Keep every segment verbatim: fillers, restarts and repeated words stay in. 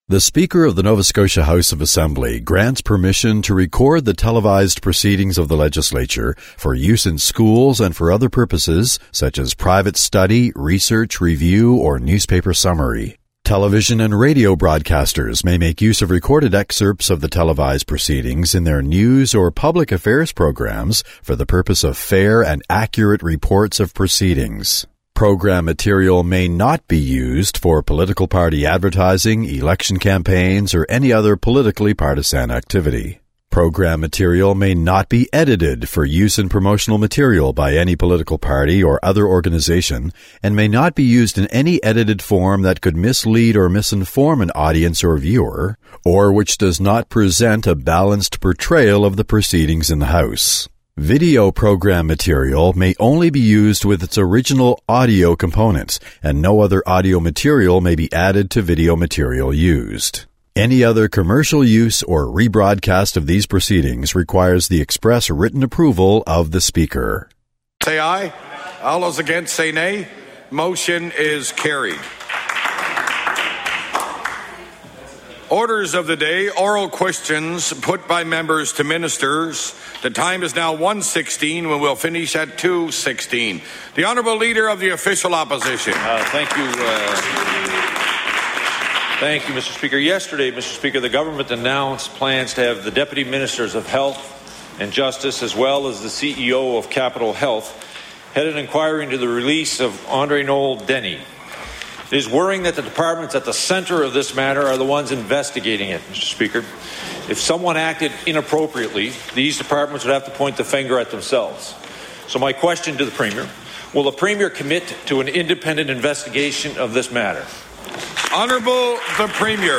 The Speaker of the Nova Scotia House of Assembly grants permission to record the televised proceedings of the legislature for use in schools and for other purposes such as private study, research, review, or newspaper summary. Television and radio broadcasters may make use of recorded excerpts of the televised proceedings in their news or public affairs programs for the purpose of fair and accurate reports of proceedings. Program material may not be used for political party advertising, election campaigns, or any other politically partisan activity. Program material may not be edited for use in promotional material by any political party or other organization, and may not be used in any edited form that could mislead or misinform an audience or viewer, or which does not present a balanced portrayal of the proceedings in the House. Video program material may only be used with its original audio components, and no other audio material may be added to video material used. Any other commercial use or rebroadcast of these proceedings requires the express written approval of the Speaker. Say aye. All those against say nay. Motion is carried. Orders of the day, oral questions put by members to ministers. The time is now one sixteen when we'll finish at two sixteen. The Honourable Leader of the Official Opposition. Uh, thank you. Uh, thank you, Mister Speaker. Yesterday, Mister Speaker, the government announced plans to have the Deputy Ministers of Health and Justice, as well as the C E O of Capital Health, head an inquiry into the release of Andre Noel Denny. It is worrying that the departments at the centre of this matter are the ones investigating it, Mister Speaker. If someone acted inappropriately, these departments would have to point the finger at themselves. So my question to the Premier, will the Premier commit to an independent investigation of this matter? Honourable the Premier.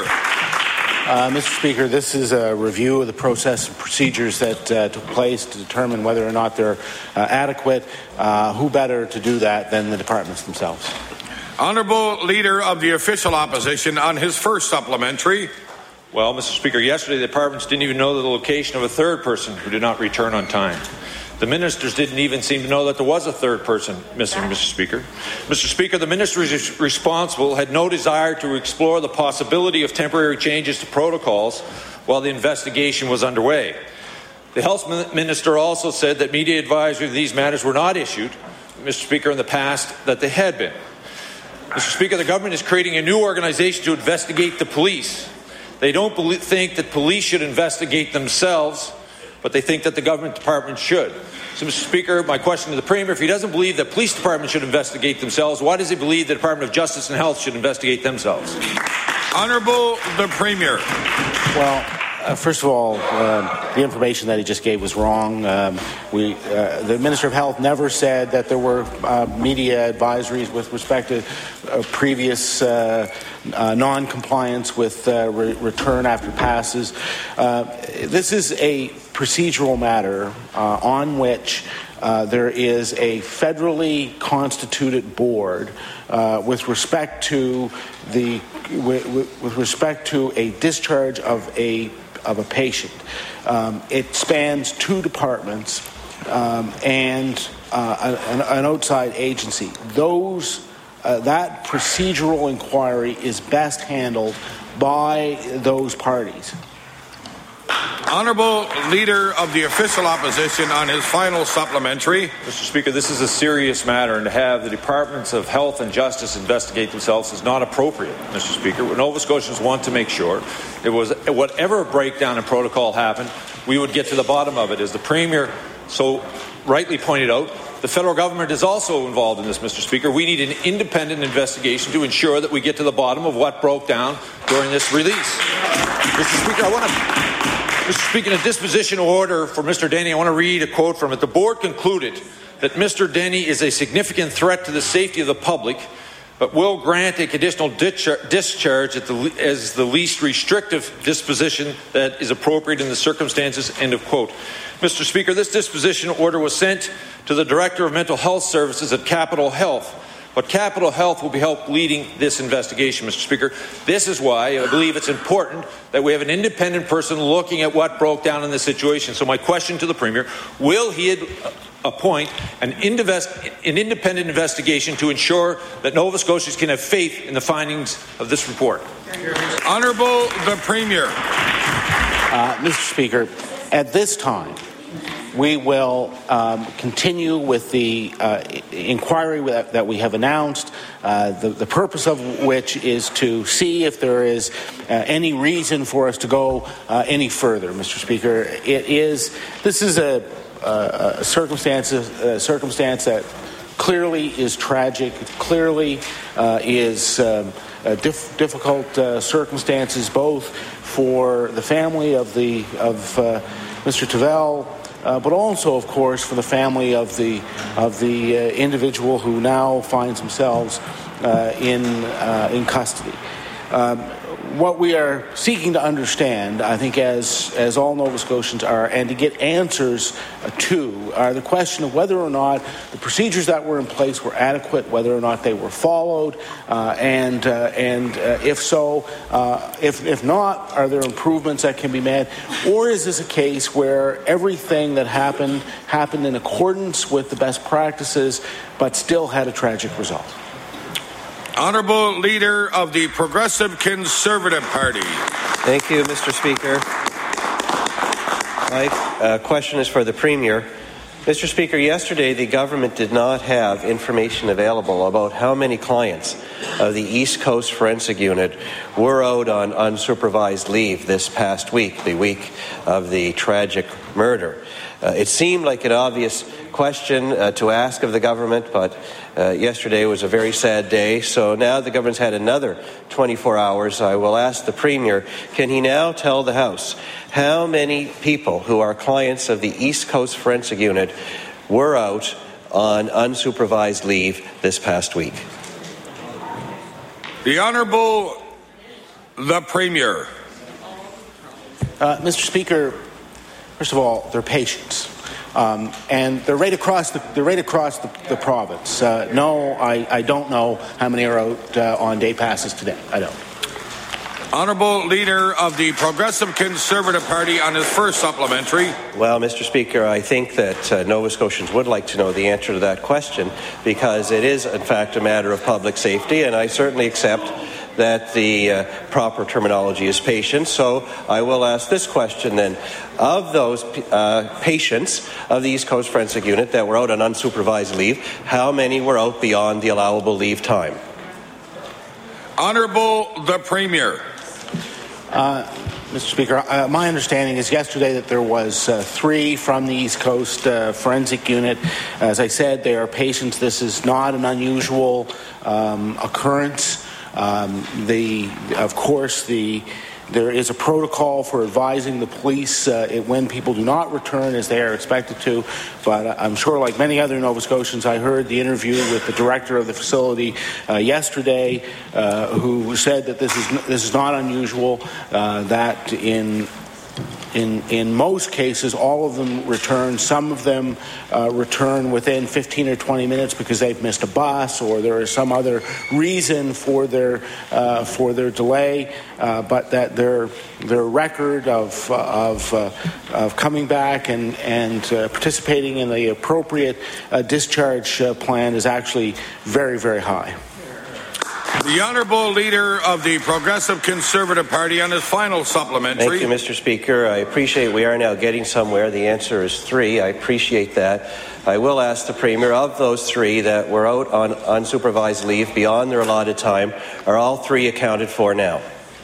Uh, Mister Speaker, this is a review of the process and procedures that uh, took place to determine whether or not they're uh, adequate. Uh, who better to do that than the departments themselves? Honourable Leader of the Official Opposition on his first supplementary. Well, Mister Speaker, yesterday the departments didn't even know the location of a third person who did not return on time. The ministers didn't even seem to know that there was a third person missing, Mister Speaker. Mister Speaker, the ministers responsible had no desire to explore the possibility of temporary changes to protocols while the investigation was underway. The health minister also said that media advisory of these matters were not issued, Mister Speaker, in the past, that they had been. Mister Speaker, the government is creating a new organization to investigate the police. They don't believe, think that police should investigate themselves, but they think that the government department should. So, Mister Speaker, my question to the Premier, if he doesn't believe that police departments should investigate themselves, why does he believe the Department of Justice and Health should investigate themselves? Honourable the Premier. Well, uh, first of all, uh, the information that he just gave was wrong. Um, we, uh, the Minister of Health never said that there were uh, media advisories with respect to uh, previous uh, uh, non-compliance with uh, re- return after passes. Uh, this is a procedural matter uh, on which uh, there is a federally constituted board uh, with respect to the with, with respect to a discharge of a of a patient. Um, it spans two departments um, and uh, an, an outside agency. Those uh, that procedural inquiry is best handled by those parties. Honourable Leader of the Official Opposition on his final supplementary. Mister Speaker, this is a serious matter, and to have the Departments of Health and Justice investigate themselves is not appropriate, Mister Speaker. Nova Scotians want to make sure it was whatever breakdown in protocol happened, we would get to the bottom of it. As the Premier so rightly pointed out, the federal government is also involved in this, Mister Speaker. We need an independent investigation to ensure that we get to the bottom of what broke down during this release. Mister Speaker, I want to... Mister Speaker, in a disposition order for Mister Denny, I want to read a quote from it. The board concluded that Mister Denny is a significant threat to the safety of the public, but will grant a conditional discharge at the, as the least restrictive disposition that is appropriate in the circumstances, end of quote. Mister Speaker, this disposition order was sent to the Director of Mental Health Services at Capital Health. But Capital Health will be help leading this investigation, Mister Speaker. This is why I believe it's important that we have an independent person looking at what broke down in this situation. So my question to the Premier, will he ad- appoint an, invest, an independent investigation to ensure that Nova Scotians can have faith in the findings of this report. Honourable the Premier. Uh, Mister Speaker, at this time, we will um, continue with the uh, inquiry that, that we have announced, uh, the, the purpose of which is to see if there is uh, any reason for us to go uh, any further, Mister Speaker. It is, this is a, a, a circumstance, a circumstance that clearly is tragic, clearly uh, is um, uh, diff- difficult uh, circumstances both for the family of the of uh, Mister Tavel, Uh, but also, of course, for the family of the of the uh, individual who now finds themselves uh, in uh, in custody. Um, what we are seeking to understand, I think, as as all Nova Scotians are, and to get answers uh, to, are the question of whether or not the procedures that were in place were adequate, whether or not they were followed, uh, and uh, and uh, if so, uh, if if not, are there improvements that can be made, or is this a case where everything that happened happened in accordance with the best practices, but still had a tragic result? Honourable Leader of the Progressive Conservative Party. Thank you, Mister Speaker. My uh, question is for the Premier. Mister Speaker, yesterday the government did not have information available about how many clients of the East Coast Forensic Unit were out on unsupervised leave this past week, the week of the tragic murder. Uh, it seemed like an obvious question uh, to ask of the government, but uh, yesterday was a very sad day, so now the government's had another twenty-four hours. I will ask the Premier, can he now tell the House how many people who are clients of the East Coast Forensic Unit were out on unsupervised leave this past week? The Honourable the Premier. Uh, Mister Speaker, first of all, they're patients. Um, and they're right across the they're right across the, the province. Uh, no, I, I don't know how many are out uh, on day passes today. I don't. Honourable Leader of the Progressive Conservative Party on his first supplementary. Well, Mister Speaker, I think that uh, Nova Scotians would like to know the answer to that question, because it is, in fact, a matter of public safety, and I certainly accept that the uh, proper terminology is patient. So I will ask this question then. Of those uh, patients of the East Coast Forensic Unit that were out on unsupervised leave, how many were out beyond the allowable leave time? Honourable the Premier. Uh, Mister Speaker, uh, my understanding is yesterday that there was uh, three from the East Coast uh, Forensic Unit. As I said, they are patients. This is not an unusual um, occurrence. Um, the, of course, the there is a protocol for advising the police uh, it, when people do not return as they are expected to. But uh, I'm sure, like many other Nova Scotians, I heard the interview with the director of the facility uh, yesterday, uh, who said that this is this is not unusual. Uh, that in In, in most cases, all of them return. Some of them uh, return within fifteen or twenty minutes because they've missed a bus or there is some other reason for their uh, for their delay. Uh, but that their their record of uh, of uh, of coming back and and uh, participating in the appropriate uh, discharge uh, plan is actually very, very high. The Honourable Leader of the Progressive Conservative Party on his final supplementary. Thank you, Mister Speaker. I appreciate we are now getting somewhere. The answer is three. I appreciate that. I will ask the Premier, of those three that were out on unsupervised leave beyond their allotted time, are all three accounted for now?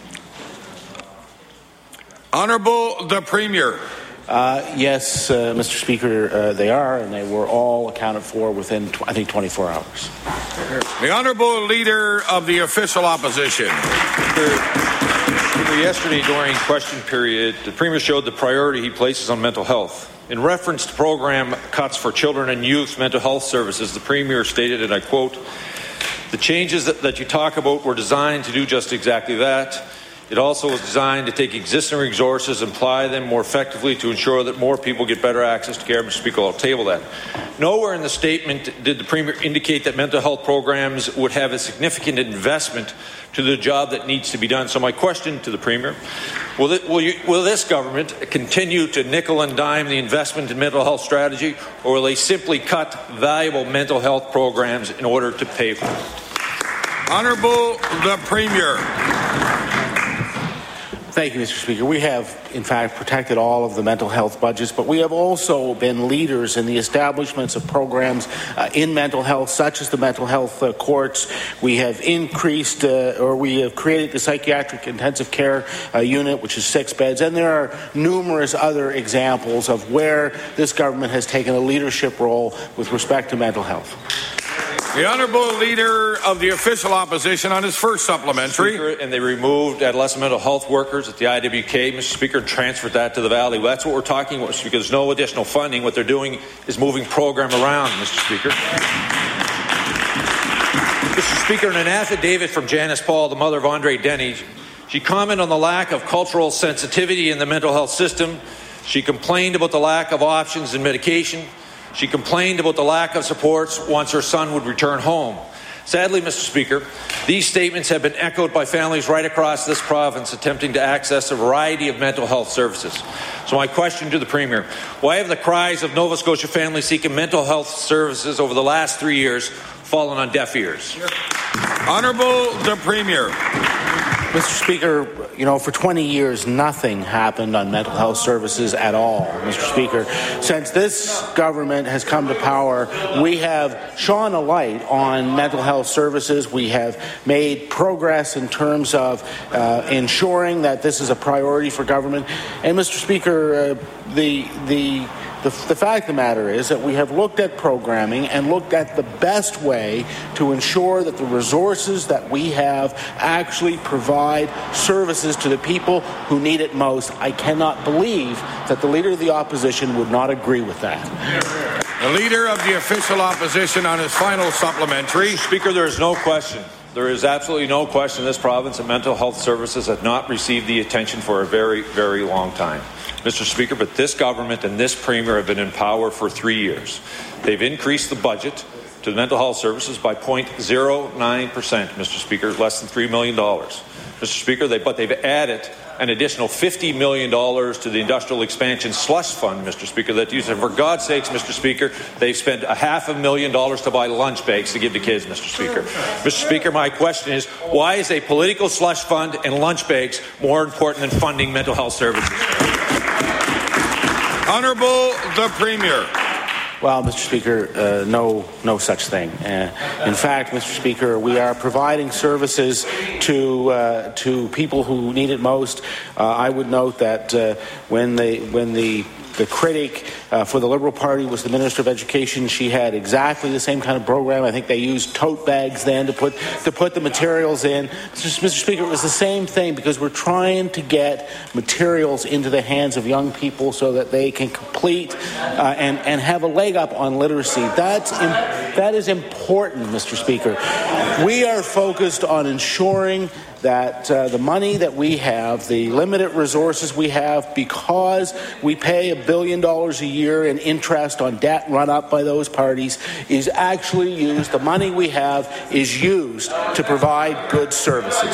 Honourable the Premier. Uh, yes, uh, Mister Speaker, uh, they are, and they were all accounted for within, tw- I think, twenty-four hours. The Honourable Leader of the Official Opposition. Yesterday, during question period, the Premier showed the priority he places on mental health. In reference to program cuts for children and youth mental health services, the Premier stated, and I quote, "The changes that, that you talk about were designed to do just exactly that. It also is designed to take existing resources and apply them more effectively to ensure that more people get better access to care. Mister Speaker, I'll table that. Nowhere in the statement did the Premier indicate that mental health programs would have a significant investment to the job that needs to be done. So my question to the Premier, will, it, will, you, will this government continue to nickel and dime the investment in mental health strategy, or will they simply cut valuable mental health programs in order to pay for it? Honourable the Premier. Thank you, Mister Speaker. We have, in fact, protected all of the mental health budgets, but we have also been leaders in the establishments of programs uh, in mental health, such as the mental health uh, courts. We have increased, uh, or we have created the psychiatric intensive care uh, unit, which is six beds, and there are numerous other examples of where this government has taken a leadership role with respect to mental health. The Honourable Leader of the Official Opposition on his first supplementary. Speaker, and they removed adolescent mental health workers at the I W K, Mister Speaker, and transferred that to the Valley. Well, that's what we're talking about, Mister Speaker. There's no additional funding. What they're doing is moving program around, Mister Speaker. Mister Speaker, in an affidavit from Janice Paul, the mother of Andre Denny, she commented on the lack of cultural sensitivity in the mental health system. She complained about the lack of options and medication. She complained about the lack of supports once her son would return home. Sadly, Mister Speaker, these statements have been echoed by families right across this province attempting to access a variety of mental health services. So my question to the Premier, why have the cries of Nova Scotia families seeking mental health services over the last three years fallen on deaf ears? Honourable the Premier. Mister Speaker, you know, for twenty years, nothing happened on mental health services at all, Mister Speaker. Since this government has come to power, we have shone a light on mental health services. We have made progress in terms of uh, ensuring that this is a priority for government. And, Mister Speaker, uh, the the The, the fact of the matter is that we have looked at programming and looked at the best way to ensure that the resources that we have actually provide services to the people who need it most. I cannot believe that the Leader of the Opposition would not agree with that. The Leader of the Official Opposition on his final supplementary. Speaker, there is no question. There is absolutely no question in this province that mental health services have not received the attention for a very, very long time. Mister Speaker, but this government and this Premier have been in power for three years. They've increased the budget to the mental health services by zero point zero nine percent, Mister Speaker, less than three million dollars. Mister Speaker, they, but they've added an additional fifty million dollars to the Industrial Expansion Slush Fund, Mister Speaker, that used, and for God's sakes, Mister Speaker, they've spent a half a million dollars to buy lunch bags to give to kids, Mister Speaker. Mister Speaker, my question is, why is a political slush fund and lunch bags more important than funding mental health services? Honourable the Premier. Well, Mister Speaker, uh, no, no such thing. Uh, in fact, Mister Speaker, we are providing services to uh, to people who need it most. Uh, I would note that uh, when the when the the critic uh, for the Liberal Party was the Minister of Education, she had exactly the same kind of program. I think they used tote bags then to put to put the materials in. Mister Speaker, it was the same thing because we're trying to get materials into the hands of young people so that they can complete uh, and and have a leg up on literacy. That's im- that is important, Mister Speaker. We are focused on ensuring that uh, the money that we have, the limited resources we have, because we pay a billion dollars a year in interest on debt run up by those parties, is actually used, the money we have is used to provide good services.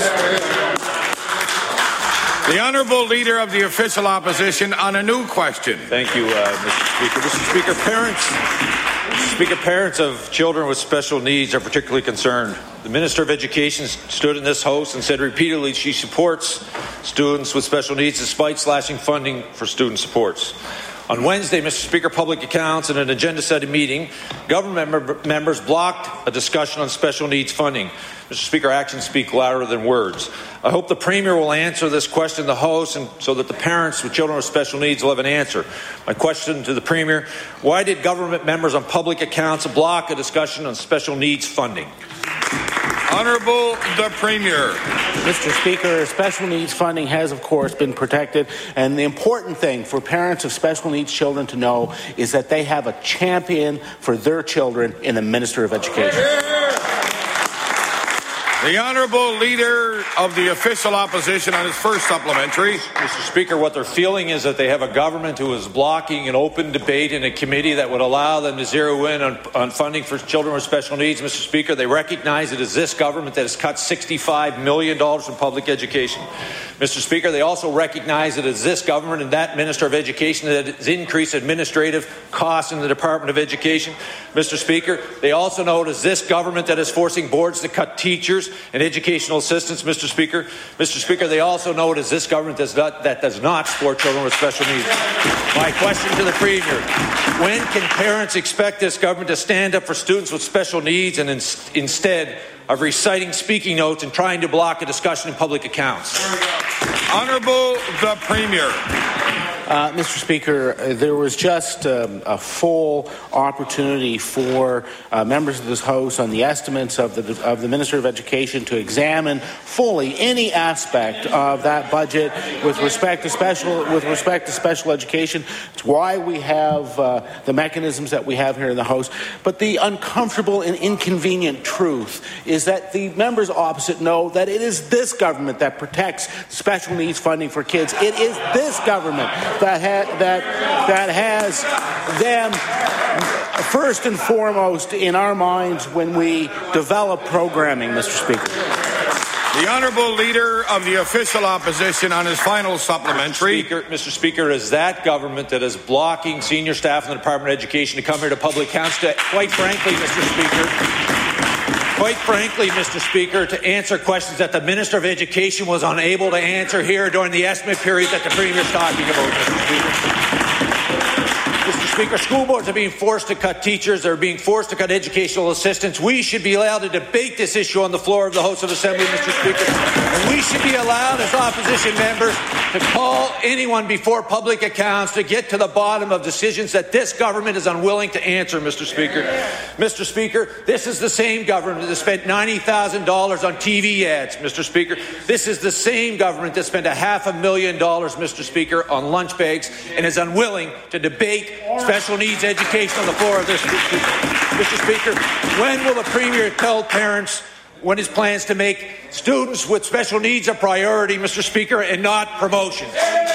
The Honourable Leader of the Official Opposition on a new question. Thank you, uh, Mister Speaker. Mister Speaker, parents, Mister Speaker, parents of children with special needs are particularly concerned. The Minister of Education stood in this House and said repeatedly she supports students with special needs despite slashing funding for student supports. On Wednesday, Mister Speaker, Public Accounts in an agenda-setting meeting, government member members blocked a discussion on special needs funding. Mister Speaker, actions speak louder than words. I hope the Premier will answer this question in the House and so that the parents with children with special needs will have an answer. My question to the Premier, why did government members on Public Accounts block a discussion on special needs funding? Honourable the Premier. Mister Speaker, special needs funding has, of course, been protected, and the important thing for parents of special needs children to know is that they have a champion for their children in the Minister of Education. The The Honourable Leader of the Official Opposition on his first supplementary. Mister Speaker, what they're feeling is that they have a government who is blocking an open debate in a committee that would allow them to zero in on, on funding for children with special needs. Mister Speaker, they recognize it is this government that has cut sixty-five million dollars from public education. Mister Speaker, they also recognize it is this government and that Minister of Education that has increased administrative costs in the Department of Education. Mister Speaker, they also know it is this government that is forcing boards to cut teachers and educational assistants. Mister Speaker, Mister Speaker, they also know it is this government does not, that does not support children with special needs. My question to the Premier, when can parents expect this government to stand up for students with special needs and in, instead of reciting speaking notes and trying to block a discussion in public accounts? Honourable the Premier. Uh, Mister Speaker, uh, there was just um, a full opportunity for uh, members of this House on the estimates of the of the Minister of Education to examine fully any aspect of that budget with respect to special with respect to special education. It's why we have uh, the mechanisms that we have here in the House. But the uncomfortable and inconvenient truth is that the members opposite know that it is this government that protects special needs funding for kids. It is this government that ha- that that has them first and foremost in our minds when we develop programming, Mister Speaker. The Honourable Leader of the Official Opposition on his final supplementary. Speaker, Mister Speaker, it is that government that is blocking senior staff in the Department of Education to come here to public accounts to, quite frankly, Mister Speaker, Quite frankly, Mister Speaker, to answer questions that the Minister of Education was unable to answer here during the estimate period that the Premier is talking about, Mister Speaker. Mister Speaker, school boards are being forced to cut teachers. They're being forced to cut educational assistants. We should be allowed to debate this issue on the floor of the House of Assembly, Mister Speaker. And we should be allowed as opposition members to call anyone before public accounts to get to the bottom of decisions that this government is unwilling to answer, Mister Speaker. Mister Speaker, this is the same government that spent ninety thousand dollars on T V ads, Mister Speaker. This is the same government that spent a half a million dollars, Mister Speaker, on lunch bags and is unwilling to debate special needs education on the floor of this. Mister Speaker, when will the Premier tell parents when his plans to make students with special needs a priority, Mister Speaker, and not promotions?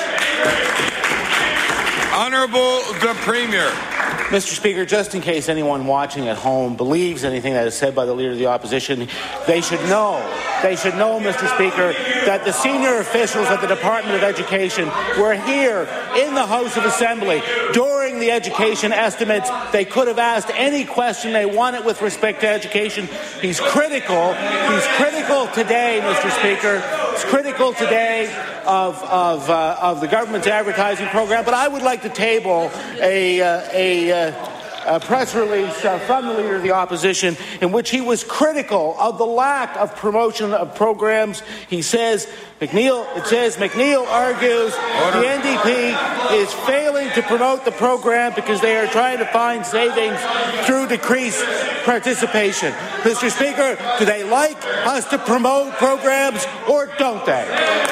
Honourable the Premier. Mister Speaker, just in case anyone watching at home believes anything that is said by the Leader of the Opposition, they should know, they should know, Mister Speaker, that the senior officials at the Department of Education were here in the House of Assembly during the education estimates. They could have asked any question they wanted with respect to education. He's critical. He's critical today, Mister Speaker. He's critical today of of uh, of the government's advertising program. But I would like to table a uh, a. Uh, A press release uh, from the Leader of the Opposition in which he was critical of the lack of promotion of programs. He says, McNeil, it says, McNeil argues Order. The N D P is failing to promote the program because they are trying to find savings through decreased participation. Mister Speaker, do they like us to promote programs or don't they?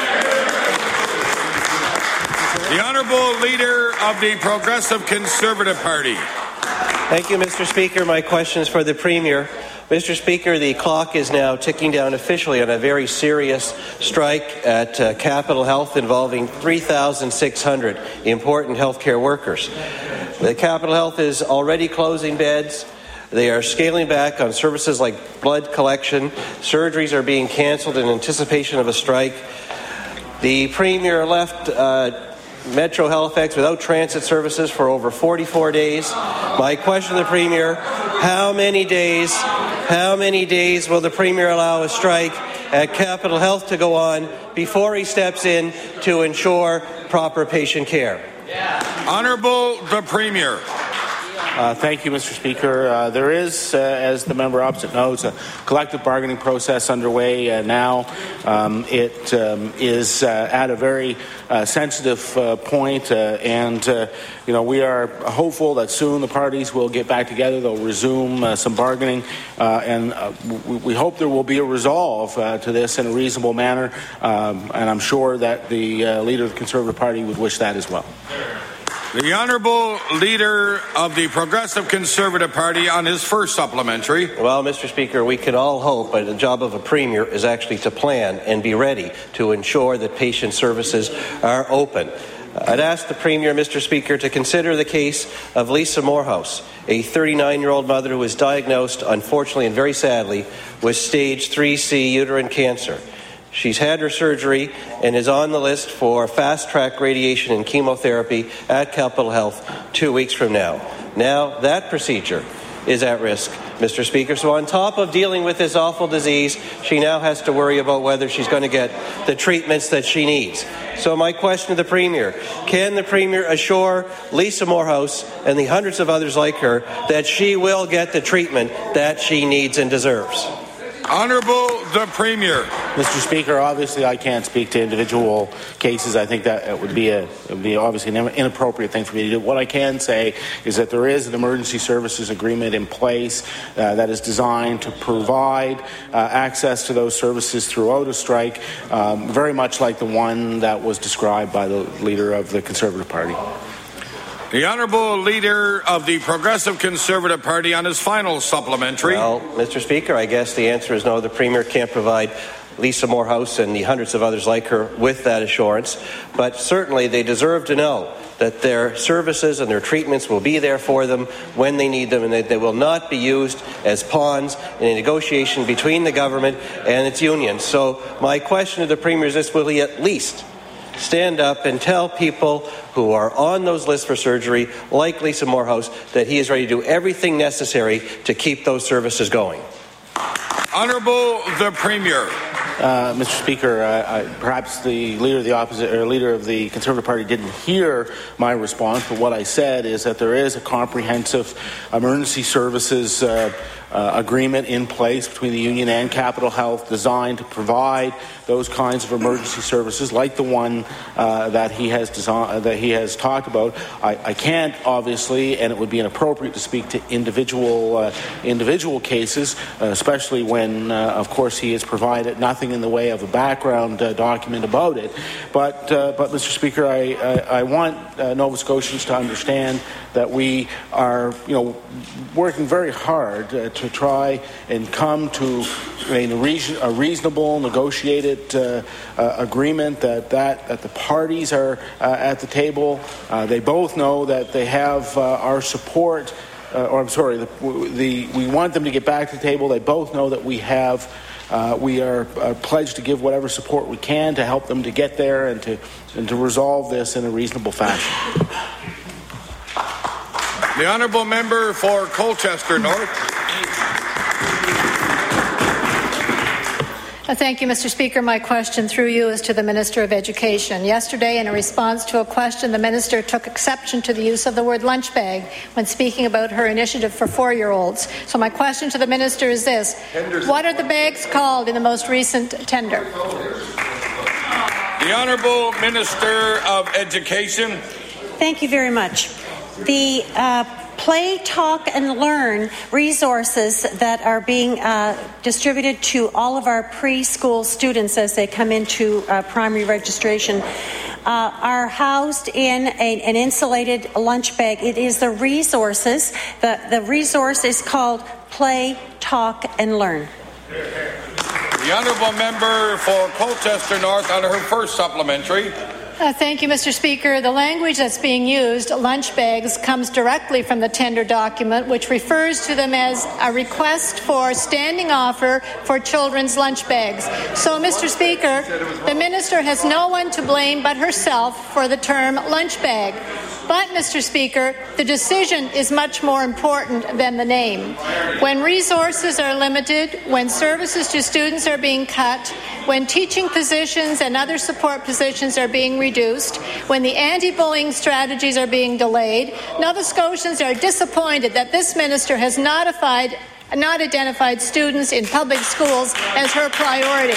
The Honourable Leader of the Progressive Conservative Party. Thank you, Mister Speaker. My question is for the Premier. Mister Speaker, the clock is now ticking down officially on a very serious strike at uh, Capital Health involving three thousand six hundred important healthcare workers. The Capital Health is already closing beds. They are scaling back on services like blood collection. Surgeries are being cancelled in anticipation of a strike. The Premier left uh, Metro Halifax without transit services for over forty-four days. My question to the Premier, how many days, how many days will the Premier allow a strike at Capital Health to go on before he steps in to ensure proper patient care? Honourable the Premier. Uh, thank you, Mister Speaker. Uh, there is, uh, as the member opposite knows, a collective bargaining process underway uh, now. Um, it um, is uh, at a very uh, sensitive uh, point, uh, and uh, you know we are hopeful that soon the parties will get back together. They'll resume uh, some bargaining, uh, and uh, we, we hope there will be a resolve uh, to this in a reasonable manner. Um, and I'm sure that the uh, Leader of the Conservative Party would wish that as well. The Honourable Leader of the Progressive Conservative Party on his first supplementary. Well, Mister Speaker, we can all hope, but the job of a Premier is actually to plan and be ready to ensure that patient services are open. I'd ask the Premier, Mister Speaker, to consider the case of Lisa Morehouse, a thirty-nine-year-old mother who was diagnosed, unfortunately and very sadly, with stage three C uterine cancer. She's had her surgery and is on the list for fast-track radiation and chemotherapy at Capital Health two weeks from now. Now, that procedure is at risk, Mister Speaker. So on top of dealing with this awful disease, she now has to worry about whether she's going to get the treatments that she needs. So my question to the Premier, can the Premier assure Lisa Morehouse and the hundreds of others like her that she will get the treatment that she needs and deserves? Honourable the Premier. Mister Speaker, obviously I can't speak to individual cases. I think that it would be a it would be obviously an inappropriate thing for me to do. What I can say is that there is an emergency services agreement in place uh, that is designed to provide uh, access to those services throughout a strike, um, very much like the one that was described by the Leader of the Conservative Party. The Honourable Leader of the Progressive Conservative Party on his final supplementary. Well, Mister Speaker, I guess the answer is no. The Premier can't provide Lisa Morehouse and the hundreds of others like her with that assurance. But certainly they deserve to know that their services and their treatments will be there for them when they need them, and that they will not be used as pawns in a negotiation between the government and its unions. So my question to the Premier is this: will he at least stand up and tell people who are on those lists for surgery, like Lisa Morehouse, that he is ready to do everything necessary to keep those services going? Honourable the Premier. Uh, Mister Speaker, uh, I, perhaps the leader of the opposite or leader of the Conservative Party didn't hear my response, but what I said is that there is a comprehensive emergency services uh, uh, agreement in place between the union and Capital Health, designed to provide those kinds of emergency services, like the one uh, that he has design, uh, that he has talked about. I, I can't, obviously, and it would be inappropriate to speak to individual uh, individual cases, uh, especially when, uh, of course, he has provided nothing in the way of a background uh, document about it. But, uh, but Mister Speaker, I, I, I want uh, Nova Scotians to understand that we are, you know, working very hard uh, to try and come to a, reason, a reasonable, negotiated uh, uh, agreement that, that that the parties are uh, at the table. Uh, they both know that they have uh, our support. Uh, or I'm sorry, the, the we want them to get back to the table. They both know that we have. Uh, we are uh, pledged to give whatever support we can to help them to get there and to and to resolve this in a reasonable fashion. The Honourable Member for Colchester North. Thank you, Mister Speaker. My question through you is to the Minister of Education. Yesterday, in a response to a question, the Minister took exception to the use of the word lunch bag when speaking about her initiative for four-year-olds. So my question to the Minister is this: what are the bags called in the most recent tender? The Honourable Minister of Education. Thank you very much. The uh, Play, Talk and Learn resources that are being uh, distributed to all of our preschool students as they come into uh, primary registration uh, are housed in a, an insulated lunch bag. It is the resources. The, the resource is called Play, Talk and Learn. The Honourable Member for Colchester North on her first supplementary. Uh, thank you, Mister Speaker. The language that's being used, lunch bags, comes directly from the tender document, which refers to them as a request for standing offer for children's lunch bags. So, Mister Speaker, the Minister has no one to blame but herself for the term lunch bag. But, Mister Speaker, the decision is much more important than the name. When resources are limited, when services to students are being cut, when teaching positions and other support positions are being reduced, when the anti-bullying strategies are being delayed, Nova Scotians are disappointed that this minister has notified, not identified students in public schools as her priority.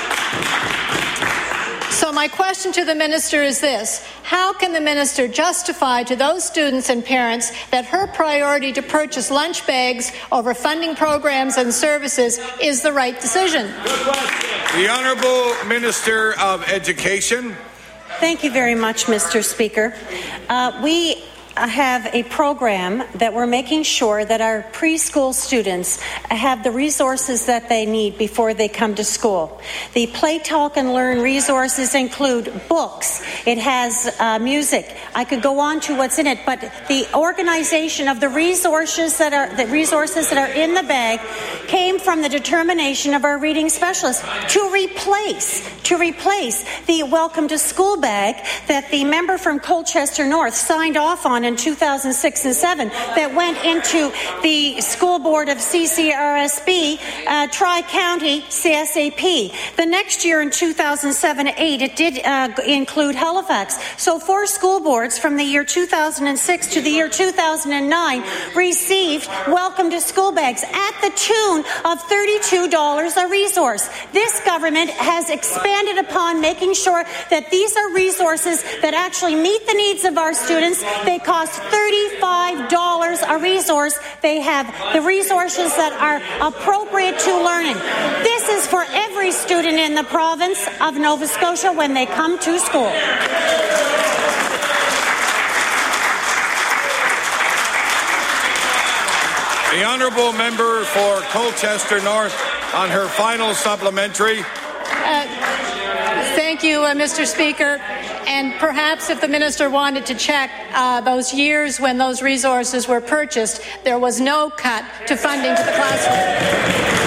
So my question to the minister is this: how can the minister justify to those students and parents that her priority to purchase lunch bags over funding programs and services is the right decision? The Honourable Minister of Education. Thank you very much, Mister Speaker. Uh, we have a program that we're making sure that our preschool students have the resources that they need before they come to school. The Play, Talk and Learn resources include books. It has uh, music. I could go on to what's in it, but the organization of the resources that are the resources that are in the bag came from the determination of our reading specialists to replace to replace the Welcome to School bag that the member from Colchester North signed off on in two thousand six and seven that went into the school board of C C R S B, uh, Tri-County C S A P. The next year in two thousand seven eight, it did uh, include Halifax. So four school boards from the year two thousand six to the year two thousand nine received Welcome to School bags at the tune of thirty-two dollars a resource. This government has expanded upon making sure that these are resources that actually meet the needs of our students. They cost thirty-five dollars a resource. They have the resources that are appropriate to learning. This is for every student in the province of Nova Scotia when they come to school. The honourable member for Colchester North on her final supplementary. Uh, thank you, uh, Mister Speaker. And perhaps if the minister wanted to check uh, those years when those resources were purchased, there was no cut to funding to the classroom.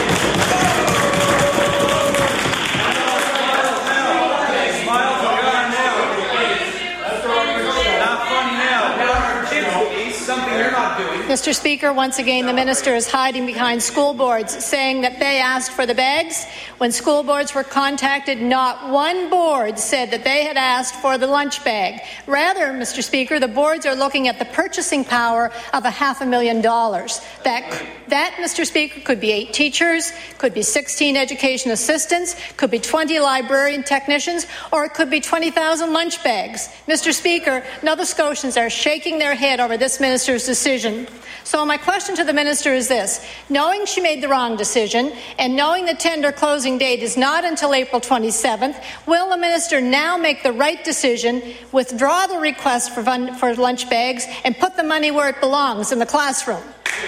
Mister Speaker, once again, the minister is hiding behind school boards, saying that they asked for the bags. When school boards were contacted, not one board said that they had asked for the lunch bag. Rather, Mister Speaker, the boards are looking at the purchasing power of a half a million dollars. That, that, Mister Speaker, could be eight teachers, could be sixteen education assistants, could be twenty librarian technicians, or it could be twenty thousand lunch bags. Mister Speaker, Nova Scotians are shaking their head over this minister's decision. So my question to the minister is this. Knowing she made the wrong decision and knowing the tender closing date is not until April twenty-seventh, will the minister now make the right decision, withdraw the request for, fun- for lunch bags, and put the money where it belongs, in the classroom?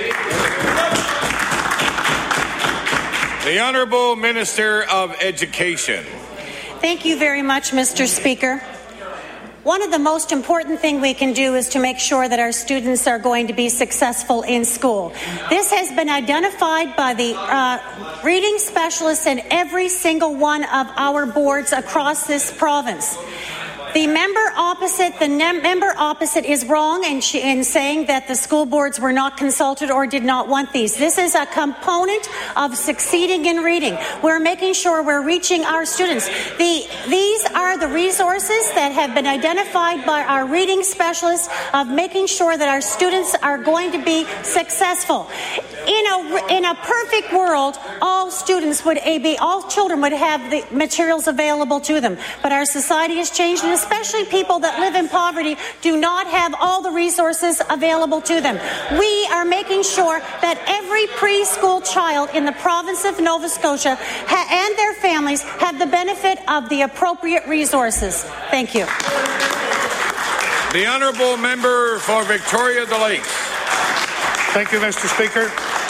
The Honourable Minister of Education. Thank you very much, Mister Speaker. One of the most important things we can do is to make sure that our students are going to be successful in school. This has been identified by the uh, reading specialists in every single one of our boards across this province. The member opposite, the ne- member opposite is wrong in, sh- in saying that the school boards were not consulted or did not want these. This is a component of succeeding in reading. We're making sure we're reaching our students. The, these are the resources that have been identified by our reading specialists of making sure that our students are going to be successful. In a, in a perfect world, all students would be, all children would have the materials available to them. But our society has changed, and especially people that live in poverty do not have all the resources available to them. We are making sure that every preschool child in the province of Nova Scotia ha- and their families have the benefit of the appropriate resources. Thank you. The honourable member for Victoria the Lakes. Thank you, Mister Speaker.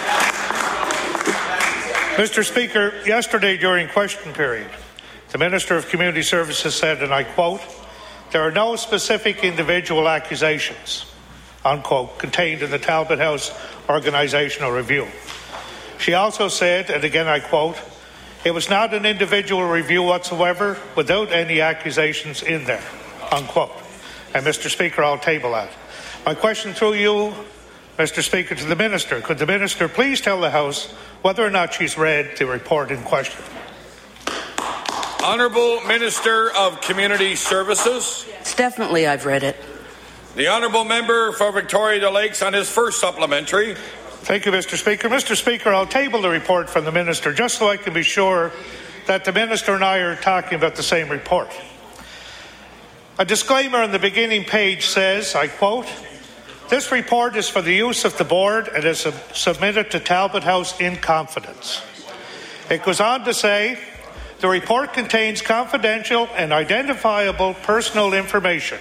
Mister Speaker, yesterday during question period, the Minister of Community Services said, and I quote, "There are no specific individual accusations," unquote, contained in the Talbot House organisational review. She also said, and again I quote, "It was not an individual review whatsoever without any accusations in there," unquote. And Mister Speaker, I'll table that. My question through you, Mister Speaker, to the Minister, could the Minister please tell the House whether or not she's read the report in question? Honourable Minister of Community Services. It's definitely I've read it. The Honourable Member for Victoria the Lakes on his first supplementary. Thank you, Mister Speaker. Mister Speaker, I'll table the report from the Minister just so I can be sure that the Minister and I are talking about the same report. A disclaimer on the beginning page says, I quote, "This report is for the use of the board and is submitted to Talbot House in confidence." It goes on to say, The report contains confidential and identifiable personal information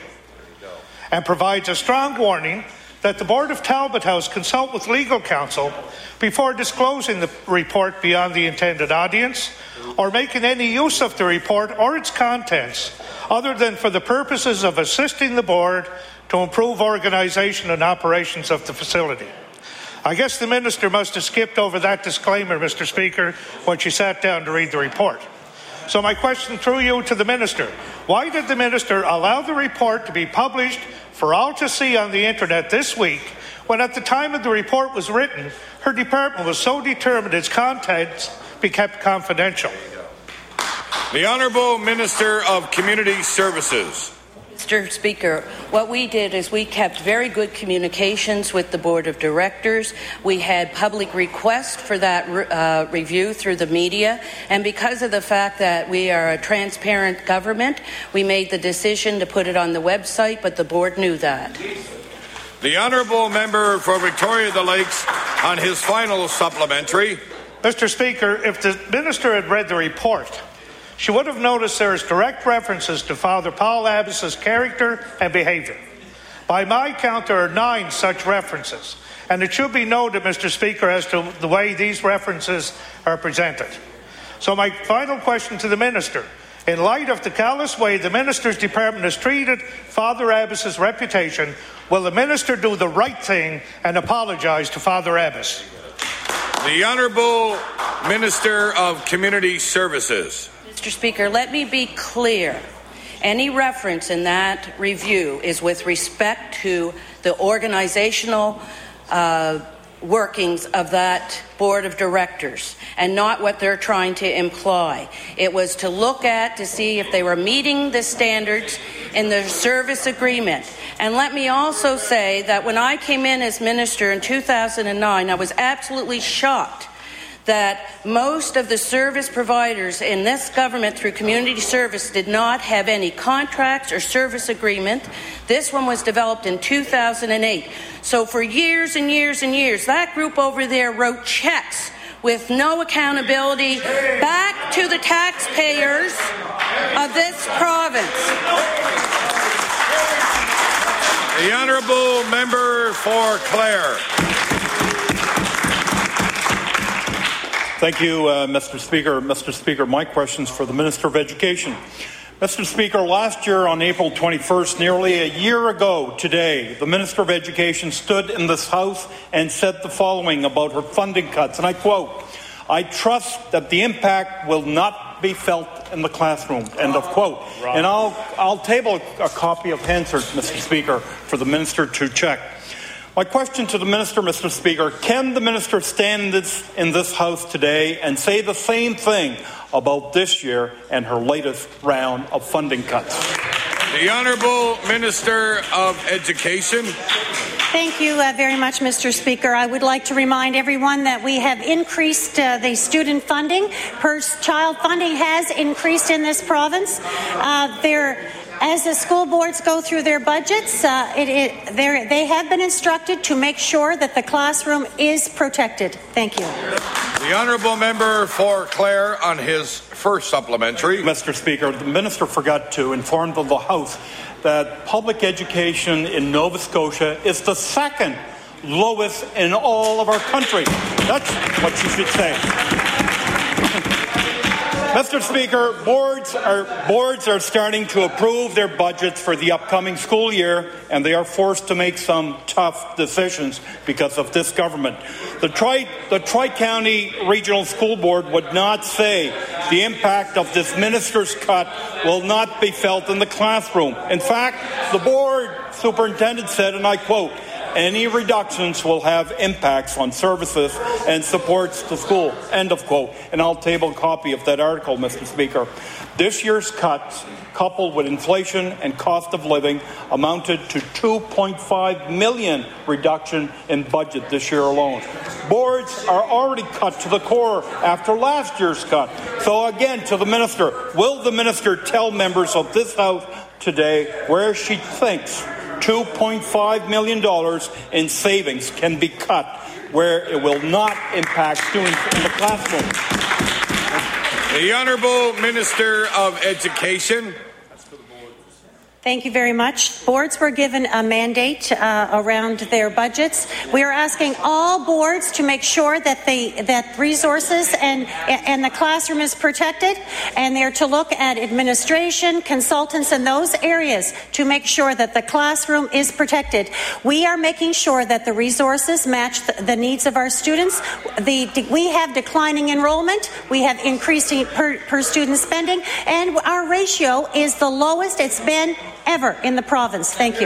and provides a strong warning that the Board of Talbot House consult with legal counsel before disclosing the report beyond the intended audience or making any use of the report or its contents other than for the purposes of assisting the Board to improve organisation and operations of the facility. I guess the Minister must have skipped over that disclaimer, Mister Speaker, when she sat down to read the report. So my question through you to the Minister, why did the Minister allow the report to be published for all to see on the internet this week when at the time of the report was written, her department was so determined its contents be kept confidential? The Honourable Minister of Community Services. Mister Speaker, what we did is we kept very good communications with the Board of Directors. We had public requests for that uh, review through the media, and because of the fact that we are a transparent government, we made the decision to put it on the website, but the Board knew that. The Honourable Member for Victoria the Lakes on his final supplementary. Mister Speaker, if the Minister had read the report, she would have noticed there is direct references to Father Paul Abbas's character and behaviour. By my count, there are nine such references, and it should be noted, Mister Speaker, as to the way these references are presented. So my final question to the Minister, in light of the callous way the Minister's department has treated Father Abbas's reputation, will the Minister do the right thing and apologise to Father Abbas? The Honourable Minister of Community Services. Mister Speaker, let me be clear. Any reference in that review is with respect to the organizational uh, workings of that Board of Directors and not what they're trying to imply. It was to look at to see if they were meeting the standards in the service agreement. And let me also say that when I came in as Minister in two thousand nine, I was absolutely shocked that most of the service providers in this government through community service did not have any contracts or service agreement. This one was developed in two thousand eight. So for years and years and years, that group over there wrote checks with no accountability back to the taxpayers of this province. The Honourable Member for Clare. Thank you, uh, Mister Speaker. Mister Speaker, my question is for the Minister of Education. Mister Speaker, last year on April twenty-first, nearly a year ago today, the Minister of Education stood in this House and said the following about her funding cuts, and I quote, "I trust that the impact will not be felt in the classroom," end of quote. And I'll, I'll table a copy of Hansard, Mister Speaker, for the Minister to check. My question to the Minister, Mister Speaker, can the Minister stand in this, in this House today and say the same thing about this year and her latest round of funding cuts? The Honourable Minister of Education. Thank you uh, very much, Mister Speaker. I would like to remind everyone that we have increased uh, the student funding. Per child funding has increased in this province. Uh, there As the school boards go through their budgets, uh, it, it, they have been instructed to make sure that the classroom is protected. Thank you. The Honourable Member for Clare on his first supplementary. Mister Speaker, the Minister forgot to inform the House that public education in Nova Scotia is the second lowest in all of our country. That's what you should say. Mister Speaker, boards are, boards are starting to approve their budgets for the upcoming school year, and they are forced to make some tough decisions because of this government. The Tri, the Tri-County Regional School Board would not say the impact of this minister's cut will not be felt in the classroom. In fact, the board superintendent said, and I quote, "Any reductions will have impacts on services and supports to school," end of quote. And I'll table a copy of that article, Mister Speaker. This year's cuts, coupled with inflation and cost of living, amounted to two point five million dollars reduction in budget this year alone. Boards are already cut to the core after last year's cut. So again, to the Minister, will the Minister tell members of this House today where she thinks two point five million dollars in savings can be cut, where it will not impact students in the classroom? The Honourable Minister of Education. Thank you very much. Boards were given a mandate uh, around their budgets. We are asking all boards to make sure that the that resources and and the classroom is protected, and they're to look at administration, consultants in those areas to make sure that the classroom is protected. We are making sure that the resources match the, the needs of our students. The, we have declining enrollment, we have increasing per, per student spending, and our ratio is the lowest it's been ever in the province. Thank you.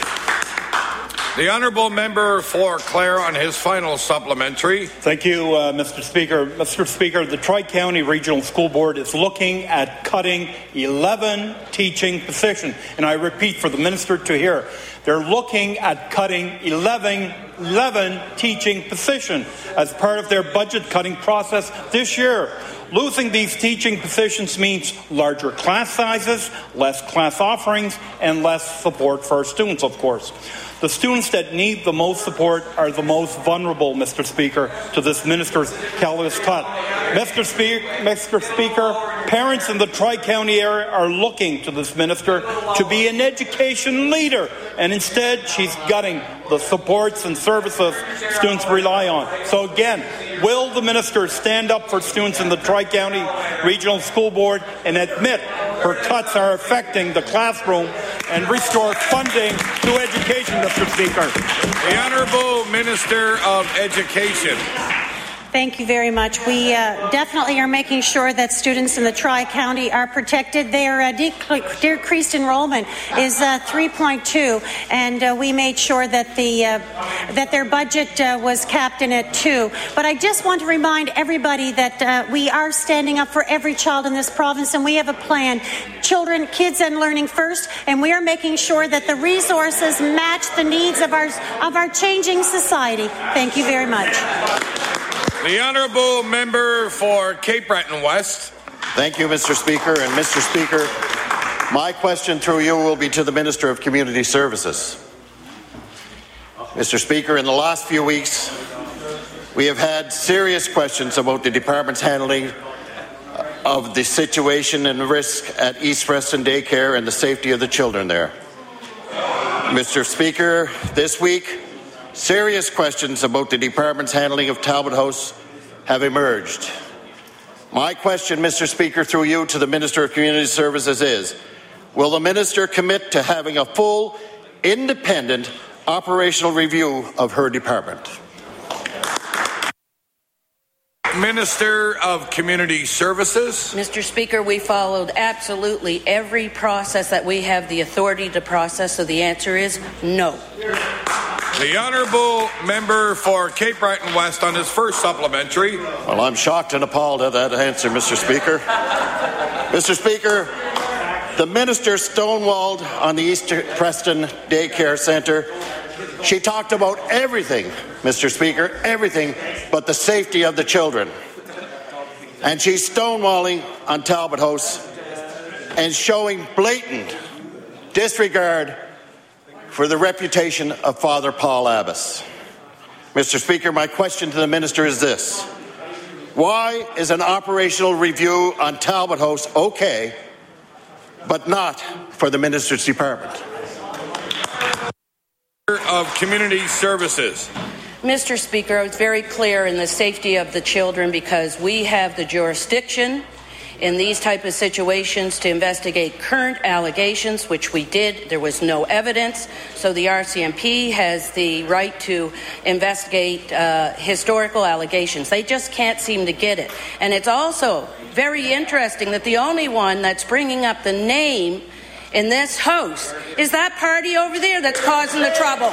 The Honourable Member for Clare on his final supplementary. Thank you, uh, Mister Speaker. Mister Speaker, the Tri-County Regional School Board is looking at cutting eleven teaching positions. And I repeat for the Minister to hear, they're looking at cutting eleven, eleven teaching positions as part of their budget cutting process this year. Losing these teaching positions means larger class sizes, less class offerings, and less support for our students, of course. The students that need the most support are the most vulnerable, Mister Speaker, to this minister's callous cut. Mister Speaker, Mister Speaker, parents in the Tri-County area are looking to this minister to be an education leader, and instead she's gutting the supports and services students rely on. So again, will the minister stand up for students in the Tri-County Regional School Board and admit her cuts are affecting the classroom and restore funding to education, Mister Speaker? The Honourable Minister of Education. Thank you very much. We uh, definitely are making sure that students in the Tri-County are protected. Their uh, dec decreased enrollment is uh, three point two, and uh, we made sure that the uh, that their budget uh, was capped in at two. But I just want to remind everybody that uh, we are standing up for every child in this province, and we have a plan. Children, kids, and learning first, and we are making sure that the resources match the needs of our of our changing society. Thank you very much. The Honourable Member for Cape Breton West. Thank you, Mister Speaker. And Mister Speaker, my question through you will be to the Minister of Community Services. Mister Speaker, in the last few weeks, we have had serious questions about the department's handling of the situation and risk at East Preston Daycare and the safety of the children there. Mister Speaker, this week, serious questions about the department's handling of Talbot House have emerged. My question, Mister Speaker, through you to the Minister of Community Services is, will the Minister commit to having a full, independent, operational review of her department? Minister of Community Services. Mister Speaker, we followed absolutely every process that we have the authority to process, so the answer is no. The Honourable Member for Cape Breton West on his first supplementary. Well, I'm shocked and appalled at that answer, Mister Speaker. Mister Speaker, the Minister stonewalled on the East Preston Daycare Centre. She talked about everything, Mister Speaker, everything but the safety of the children. And she's stonewalling on Talbot House and showing blatant disregard for the reputation of Father Paul Abbas. Mister Speaker, my question to the Minister is this. Why is an operational review on Talbot House okay, but not for the Minister's department? Of Community Services. Mister Speaker, I was very clear in the safety of the children because we have the jurisdiction in these type of situations to investigate current allegations, which we did. There was no evidence, so the R C M P has the right to investigate uh, historical allegations. They just can't seem to get it. And it's also very interesting that the only one that's bringing up the name in this House is that party over there that's causing the trouble.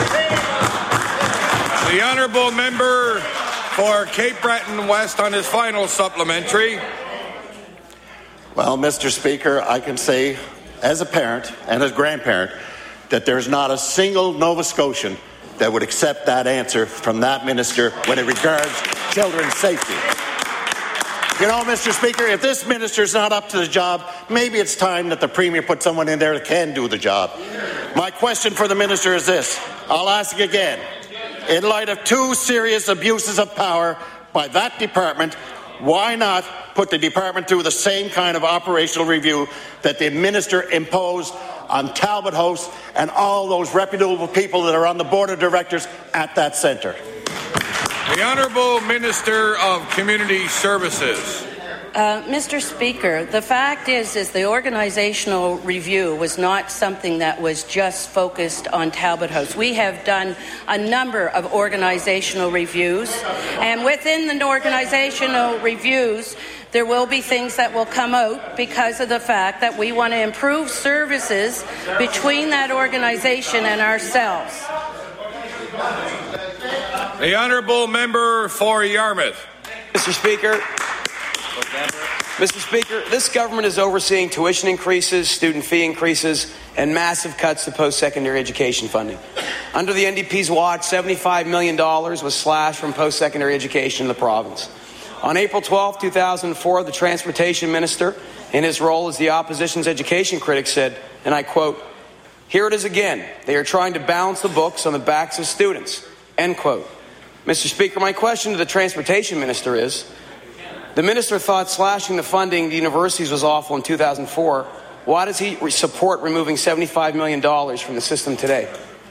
The Honourable Member for Cape Breton West on his final supplementary. Well, Mister Speaker, I can say as a parent and as a grandparent that there's not a single Nova Scotian that would accept that answer from that minister when it regards children's safety. You know, Mister Speaker, if this minister's not up to the job, maybe it's time that the Premier put someone in there that can do the job. My question for the minister is this. I'll ask again. In light of two serious abuses of power by that department, why not put the department through the same kind of operational review that the minister imposed on Talbot House and all those reputable people that are on the board of directors at that centre. The Honourable Minister of Community Services. Uh, Mister Speaker, the fact is, is the organizational review was not something that was just focused on Talbot House. We have done a number of organizational reviews, and within the organizational reviews, there will be things that will come out because of the fact that we want to improve services between that organization and ourselves. The Honourable Member for Yarmouth. Mister Speaker, Mister Speaker, this government is overseeing tuition increases, student fee increases, and massive cuts to post-secondary education funding. Under the N D P's watch, seventy-five million dollars was slashed from post-secondary education in the province. On April twelfth, two thousand four, the Transportation Minister, in his role as the opposition's education critic, said, and I quote, "Here it is again. They are trying to balance the books on the backs of students." End quote. Mister Speaker, my question to the Transportation Minister is, the Minister thought slashing the funding to universities was awful in two thousand four. Why does he support removing seventy-five million dollars from the system today?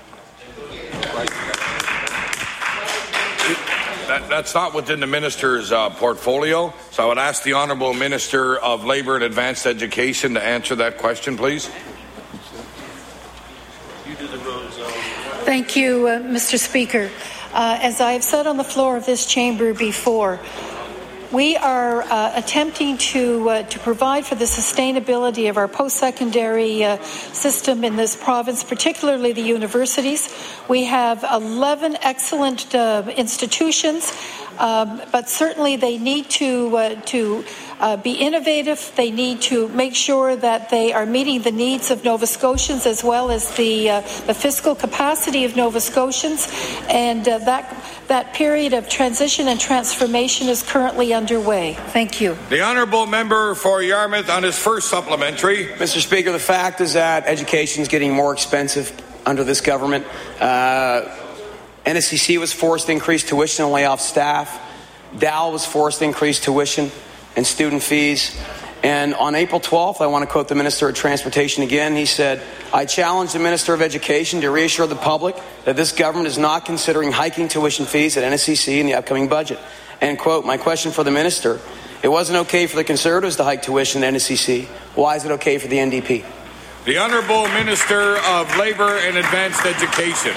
That, that's not within the Minister's uh, portfolio, so I would ask the Honourable Minister of Labour and Advanced Education to answer that question, please. Thank you, uh, Mister Speaker. Uh, as I have said on the floor of this chamber before, we are uh, attempting to uh, to provide for the sustainability of our post-secondary uh, system in this province, particularly the universities. We have eleven excellent uh, institutions, um, but certainly they need to uh, to uh, be innovative. They need to make sure that they are meeting the needs of Nova Scotians as well as the uh, the fiscal capacity of Nova Scotians, and uh, that that period of transition and transformation is currently underway. Thank you. The Honourable Member for Yarmouth on his first supplementary. Mister Speaker, the fact is that education is getting more expensive under this government. Uh, N S C C was forced to increase tuition and lay off staff. D A L was forced to increase tuition and student fees. And on April twelfth, I want to quote the Minister of Transportation again. He said, "I challenge the Minister of Education to reassure the public that this government is not considering hiking tuition fees at N S C C in the upcoming budget." End quote. My question for the Minister, it wasn't okay for the Conservatives to hike tuition at N S C C. Why is it okay for the N D P? The Honourable Minister of Labour and Advanced Education.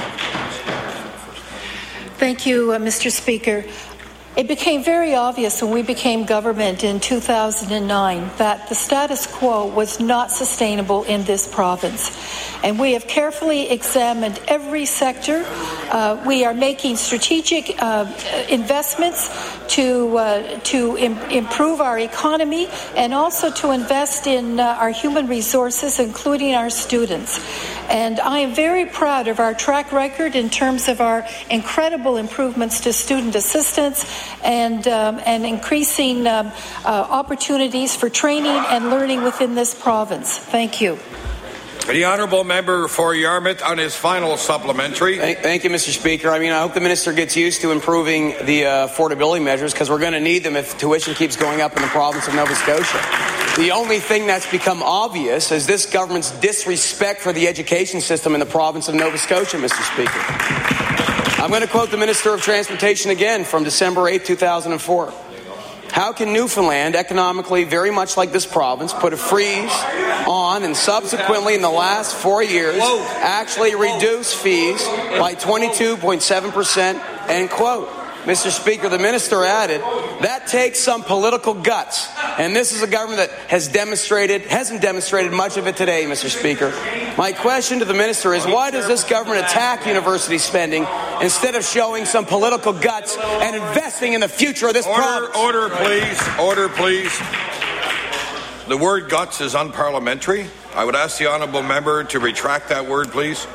Thank you, uh, Mister Speaker. It became very obvious when we became government in two thousand nine that the status quo was not sustainable in this province. And we have carefully examined every sector. Uh, we are making strategic uh, investments to uh, to im- improve our economy and also to invest in uh, our human resources, including our students. And I am very proud of our track record in terms of our incredible improvements to student assistance and um, and increasing um, uh, opportunities for training and learning within this province. Thank you. The Honourable Member for Yarmouth on his final supplementary. Thank, thank you, Mister Speaker. I mean, I hope the Minister gets used to improving the uh, affordability measures because we're going to need them if tuition keeps going up in the province of Nova Scotia. The only thing that's become obvious is this government's disrespect for the education system in the province of Nova Scotia, Mister Speaker. I'm going to quote the Minister of Transportation again from December eighth, two thousand four. How can Newfoundland, economically very much like this province, put a freeze on and subsequently in the last four years actually reduce fees by twenty-two point seven percent, end quote. Mister Speaker, the Minister added, that takes some political guts. And this is a government that has demonstrated, hasn't demonstrated much of it today, Mister Speaker. My question to the Minister is, why does this government attack university spending instead of showing some political guts and investing in the future of this order, province? Order, please. Order, please. The word guts is unparliamentary. I would ask the Honourable Member to retract that word, please.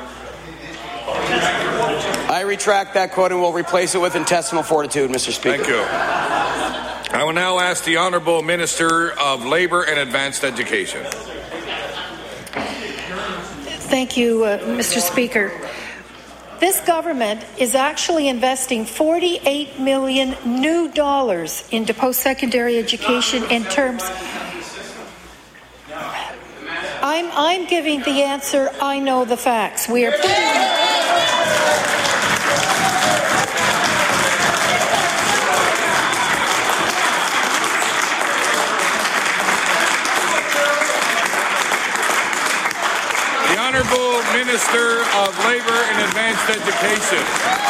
I retract that quote and will replace it with intestinal fortitude, Mister Speaker. Thank you. I will now ask the Honourable Minister of Labour and Advanced Education. Thank you, uh, Mister Speaker. this government is actually investing forty-eight million new dollars into post-secondary education in terms. I'm, I'm giving the answer. I know the facts. We are putting. Honourable Minister of Labour and Advanced Education.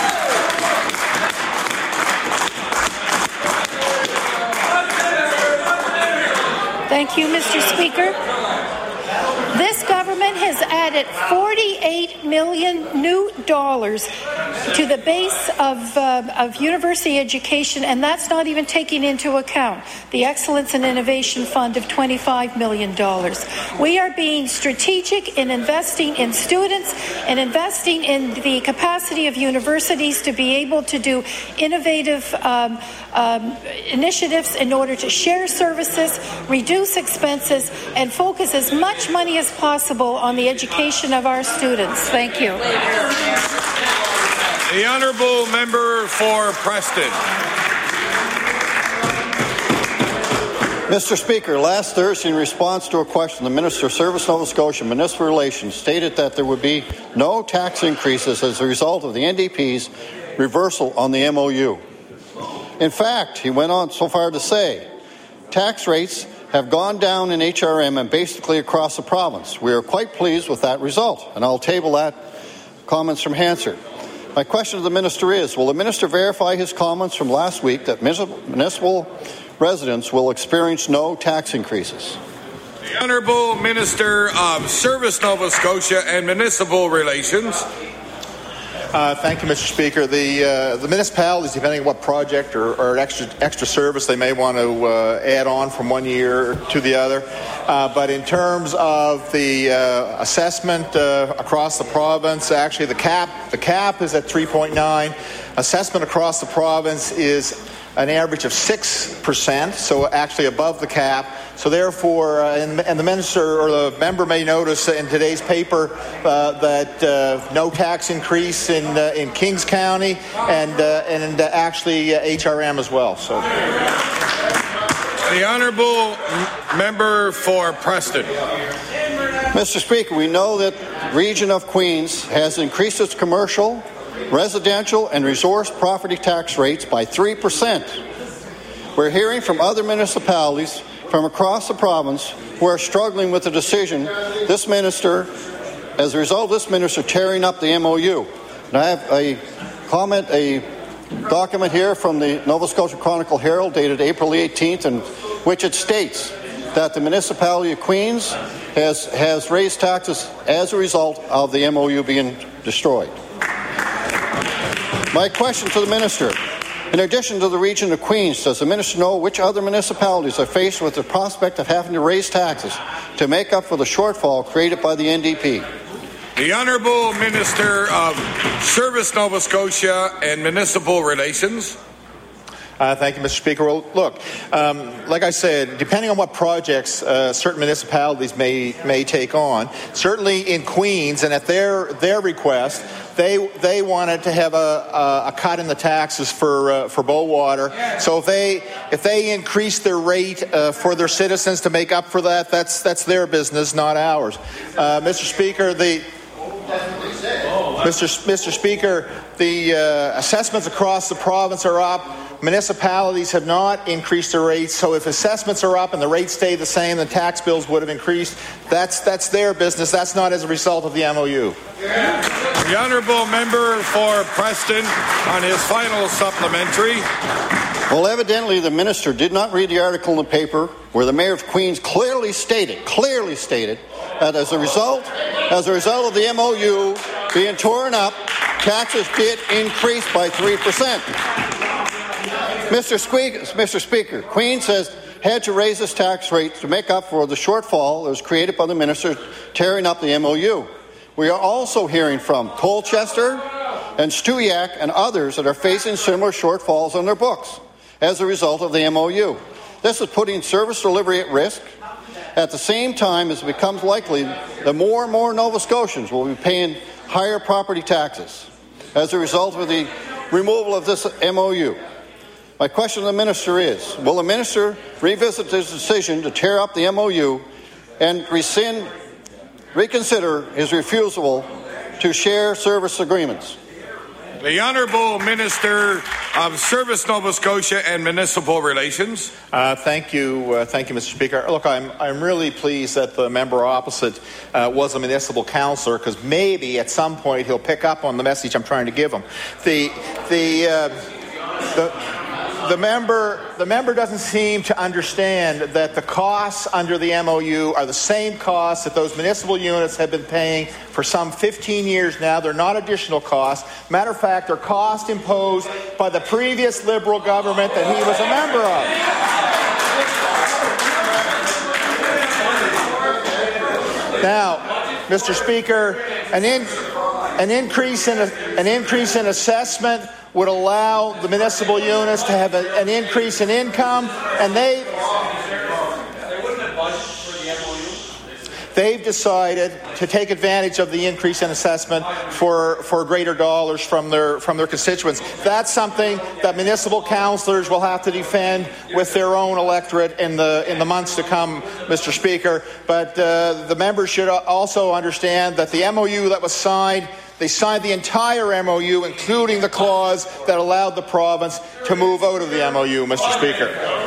Thank you, Mister Speaker. This government has added forty-eight million new dollars to the base of, uh, of university education, and that's not even taking into account the Excellence and Innovation Fund of twenty-five million dollars. We are being strategic in investing in students and investing in the capacity of universities to be able to do innovative um, um, initiatives in order to share services, reduce expenses, and focus as much money as possible on the education of our students. Thank you. The Honourable Member for Preston. Mister Speaker, last Thursday, in response to a question, the Minister of Service Nova Scotia Municipal Relations stated that there would be no tax increases as a result of the N D P's reversal on the M O U. In fact, he went on so far to say, tax rates have gone down in H R M and basically across the province. We are quite pleased with that result, and I'll table that. Comments from Hansard. My question to the Minister is, will the Minister verify his comments from last week that municipal residents will experience no tax increases? The Honourable Minister of Service Nova Scotia and Municipal Relations. Uh, thank you, Mister Speaker. The uh, the municipalities, depending on what project or, or extra extra service they may want to uh, add on from one year to the other, uh, but in terms of the uh, assessment uh, across the province, actually the cap the cap is at three point nine. Assessment across the province is an average of six percent, so actually above the cap. So therefore, uh, and, and the minister or the member may notice in today's paper uh, that uh, no tax increase in uh, in Kings County and uh, and uh, actually uh, H R M as well. So, the Honourable Member for Preston. Mister Speaker, we know that the region of Queens has increased its commercial, residential and resource property tax rates by three percent. We're hearing from other municipalities from across the province who are struggling with the decision this minister, as a result of this minister tearing up the M O U. And I have a comment, a document here from the Nova Scotia Chronicle Herald dated April eighteenth, in which it states that the municipality of Queens has, has raised taxes as a result of the M O U being destroyed. My question to the minister, in addition to the region of Queens, does the minister know which other municipalities are faced with the prospect of having to raise taxes to make up for the shortfall created by the N D P? The Honourable Minister of Service Nova Scotia and Municipal Relations. Uh, thank you, Mister Speaker. Well, look, um, like I said, depending on what projects uh, certain municipalities may may take on, certainly in Queens and at their their request, they they wanted to have a, a, a cut in the taxes for uh, for Bowater. So if they if they increase their rate uh, for their citizens to make up for that, that's that's their business, not ours. Uh, Mister Speaker, the Mister Mister Speaker, the uh, assessments across the province are up. Municipalities have not increased their rates, so if assessments are up and the rates stay the same, the tax bills would have increased. That's that's their business. That's not as a result of the M O U. The Honourable Member for Preston on his final supplementary. Well, evidently the minister did not read the article in the paper where the Mayor of Queens clearly stated, clearly stated, that as a result, as a result of the M O U being torn up, taxes did increase by three percent. Mister Speaker, Mister Speaker, Queens has had to raise its tax rate to make up for the shortfall that was created by the minister tearing up the M O U. We are also hearing from Colchester and Stewiacke and others that are facing similar shortfalls on their books as a result of the M O U. This is putting service delivery at risk. At the same time, as it becomes likely that more and more Nova Scotians will be paying higher property taxes. as a result of the removal of this M O U. My question to the minister is, will the minister revisit his decision to tear up the M O U and rescind, reconsider his refusal to share service agreements? The Honourable Minister of Service Nova Scotia and Municipal Relations. Uh, thank you, uh, thank you, Mister Speaker. Look, I'm I'm really pleased that the member opposite uh, was a municipal councillor, because maybe at some point he'll pick up on the message I'm trying to give him. The the uh, the. The member, the member doesn't seem to understand that the costs under the M O U are the same costs that those municipal units have been paying for some fifteen years now. They're not additional costs. Matter of fact, they're costs imposed by the previous Liberal government that he was a member of. Now, Mister Speaker, an, in, an, increase in a, an increase in assessment would allow the municipal units to have a, an increase in income, and they they've decided to take advantage of the increase in assessment for, for greater dollars from their from their constituents. That's something that municipal councillors will have to defend with their own electorate in the in the months to come, Mister Speaker. But uh, the members should also understand that the M O U that was signed, they signed the entire M O U, including the clause that allowed the province to move out of the M O U, Mister Speaker.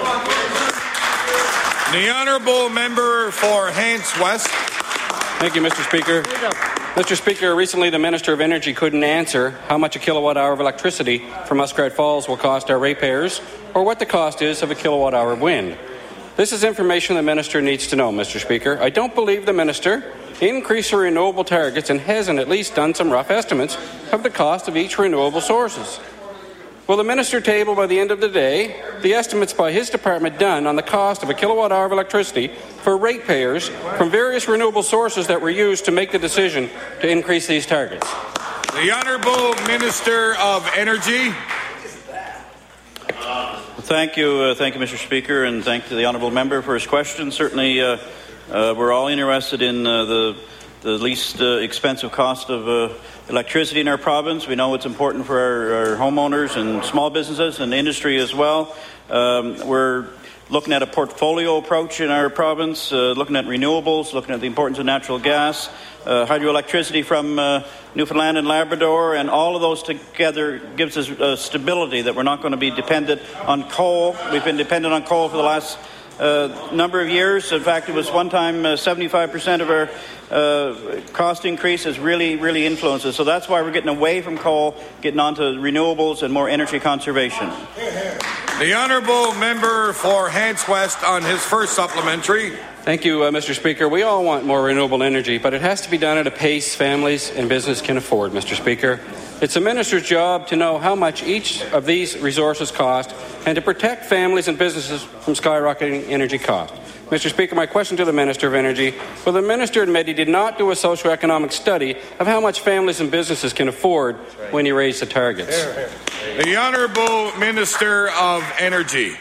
The Honourable Member for Hants West. Thank you, Mister Speaker. Mister Speaker, recently the Minister of Energy couldn't answer how much a kilowatt hour of electricity from Muskrat Falls will cost our ratepayers, or what the cost is of a kilowatt hour of wind. This is information the Minister needs to know, Mister Speaker. I don't believe the Minister increased the renewable targets and hasn't at least done some rough estimates of the cost of each renewable sources. Will the Minister table by the end of the day the estimates by his department done on the cost of a kilowatt hour of electricity for ratepayers from various renewable sources that were used to make the decision to increase these targets? The Honourable Minister of Energy. Thank you, uh, thank you, Mister Speaker, and thank the honourable member for his question. Certainly, uh, uh, we're all interested in uh, the the least uh, expensive cost of uh, electricity in our province. We know it's important for our, our homeowners and small businesses and industry as well. Um, we're looking at a portfolio approach in our province, uh, looking at renewables, looking at the importance of natural gas, uh, hydroelectricity from uh, Newfoundland and Labrador, and all of those together gives us uh, stability that we're not going to be dependent on coal. We've been dependent on coal for the last uh, number of years. In fact, it was one time uh, seventy-five percent of our uh, cost increase has really, really influenced us. So that's why we're getting away from coal, getting onto renewables and more energy conservation. The Honourable Member for Hants West on his first supplementary. Thank you, uh, Mister Speaker. We all want more renewable energy, but it has to be done at a pace families and business can afford, Mister Speaker. It's the Minister's job to know how much each of these resources cost and to protect families and businesses from skyrocketing energy costs. Mister Speaker, my question to the Minister of Energy: will the Minister admit he did not do a socioeconomic study of how much families and businesses can afford when he raised the targets? The Honourable Minister of Energy.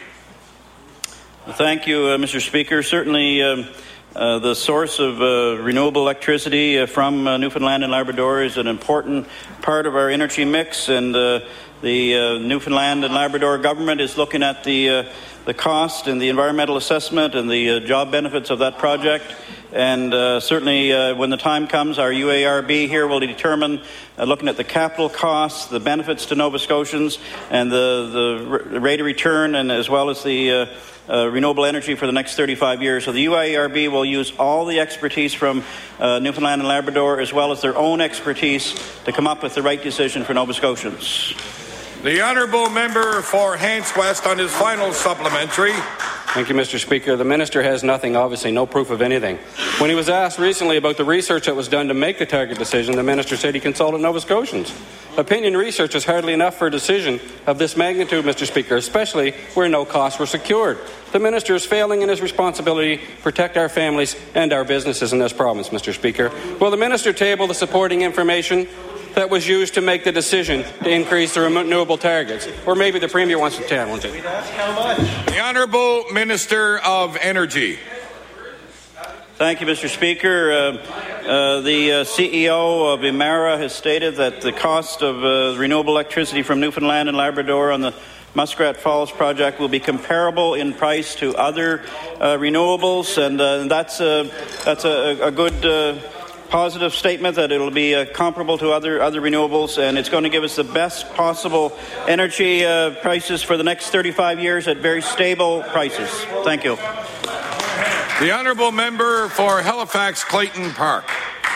Thank you, uh, Mister Speaker. Certainly, um, uh, the source of uh, renewable electricity uh, from uh, Newfoundland and Labrador is an important part of our energy mix, and uh, the uh, Newfoundland and Labrador government is looking at the uh, the cost and the environmental assessment and the uh, job benefits of that project. And uh, certainly, uh, when the time comes, our U A R B here will determine, uh, looking at the capital costs, the benefits to Nova Scotians, and the, the rate of return, and as well as the uh, uh, renewable energy for the next thirty-five years. So the U A R B will use all the expertise from uh, Newfoundland and Labrador, as well as their own expertise, to come up with the right decision for Nova Scotians. The Honourable Member for Hants West on his final supplementary. Thank you, Mister Speaker. The Minister has nothing, obviously no proof of anything. When he was asked recently about the research that was done to make the target decision, the Minister said he consulted Nova Scotians. Opinion research is hardly enough for a decision of this magnitude, Mister Speaker, especially where no costs were secured. The Minister is failing in his responsibility to protect our families and our businesses in this province, Mister Speaker. Will the Minister table the supporting information that was used to make the decision to increase the renewable targets? Or maybe the Premier wants to challenge it. The Honourable Minister of Energy. Thank you, Mister Speaker. Uh, uh, the uh, C E O of Emera has stated that the cost of uh, renewable electricity from Newfoundland and Labrador on the Muskrat Falls project will be comparable in price to other uh, renewables, and uh, that's a that's a, a good uh, positive statement that it will be uh, comparable to other other renewables, and it's going to give us the best possible energy uh, prices for the next thirty-five years at very stable prices. Thank you. The honourable member for Halifax Clayton Park.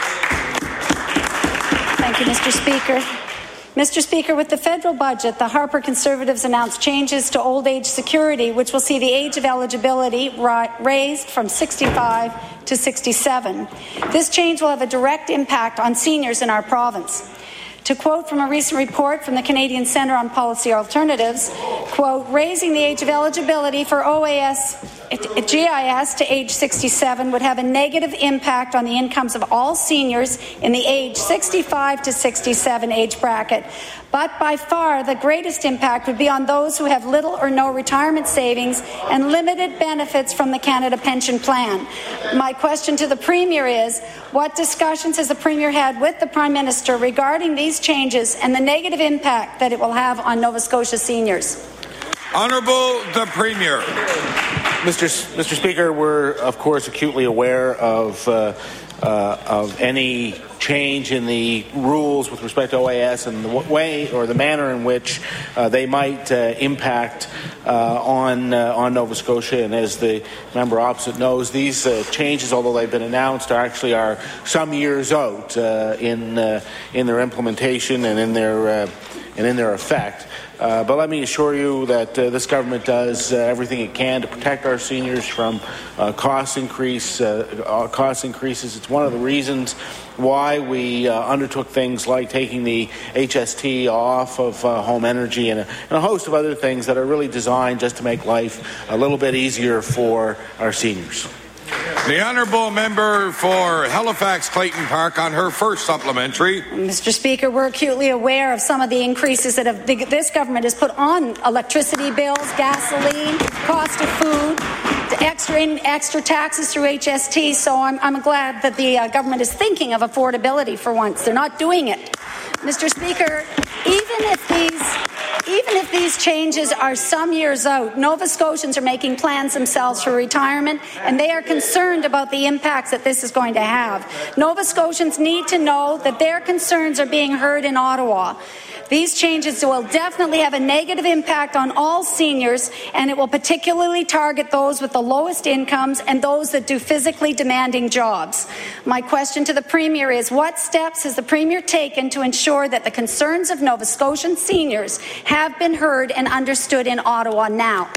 Thank you, Mister Speaker. Mister Speaker, with the federal budget, the Harper Conservatives announced changes to old age security, which will see the age of eligibility ri- raised from sixty-five to sixty-seven. This change will have a direct impact on seniors in our province. To quote from a recent report from the Canadian Centre on Policy Alternatives, quote, raising the age of eligibility for O A S G I S to age sixty-seven would have a negative impact on the incomes of all seniors in the age sixty-five to sixty-seven age bracket. But by far, the greatest impact would be on those who have little or no retirement savings and limited benefits from the Canada Pension Plan. My question to the Premier is, what discussions has the Premier had with the Prime Minister regarding these changes and the negative impact that it will have on Nova Scotia seniors? Honourable the Premier. Mister S- Mister Speaker, we're of course acutely aware of uh, uh, of any change in the rules with respect to O A S and the way or the manner in which uh, they might uh, impact uh, on uh, on Nova Scotia. And as the member opposite knows, these uh, changes, although they've been announced, are actually are some years out uh, in uh, in their implementation and in their uh, and in their effect. Uh, but let me assure you that uh, this government does uh, everything it can to protect our seniors from uh, cost increase, uh, cost increases. It's one of the reasons why we uh, undertook things like taking the H S T off of uh, home energy and a, and a host of other things that are really designed just to make life a little bit easier for our seniors. The honourable member for Halifax Clayton Park on her first supplementary. Mister Speaker, we're acutely aware of some of the increases that have, this government has put on electricity bills, gasoline, cost of food, extra in, extra taxes through H S T. So I'm, I'm glad that the uh, government is thinking of affordability for once. They're not doing it. Mister Speaker, even if these Even if these changes are some years out, Nova Scotians are making plans themselves for retirement, and they are concerned about the impacts that this is going to have. Nova Scotians need to know that their concerns are being heard in Ottawa. These changes will definitely have a negative impact on all seniors, and it will particularly target those with the lowest incomes and those that do physically demanding jobs. My question to the Premier is, what steps has the Premier taken to ensure that the concerns of Nova Scotian seniors have been heard and understood in Ottawa now?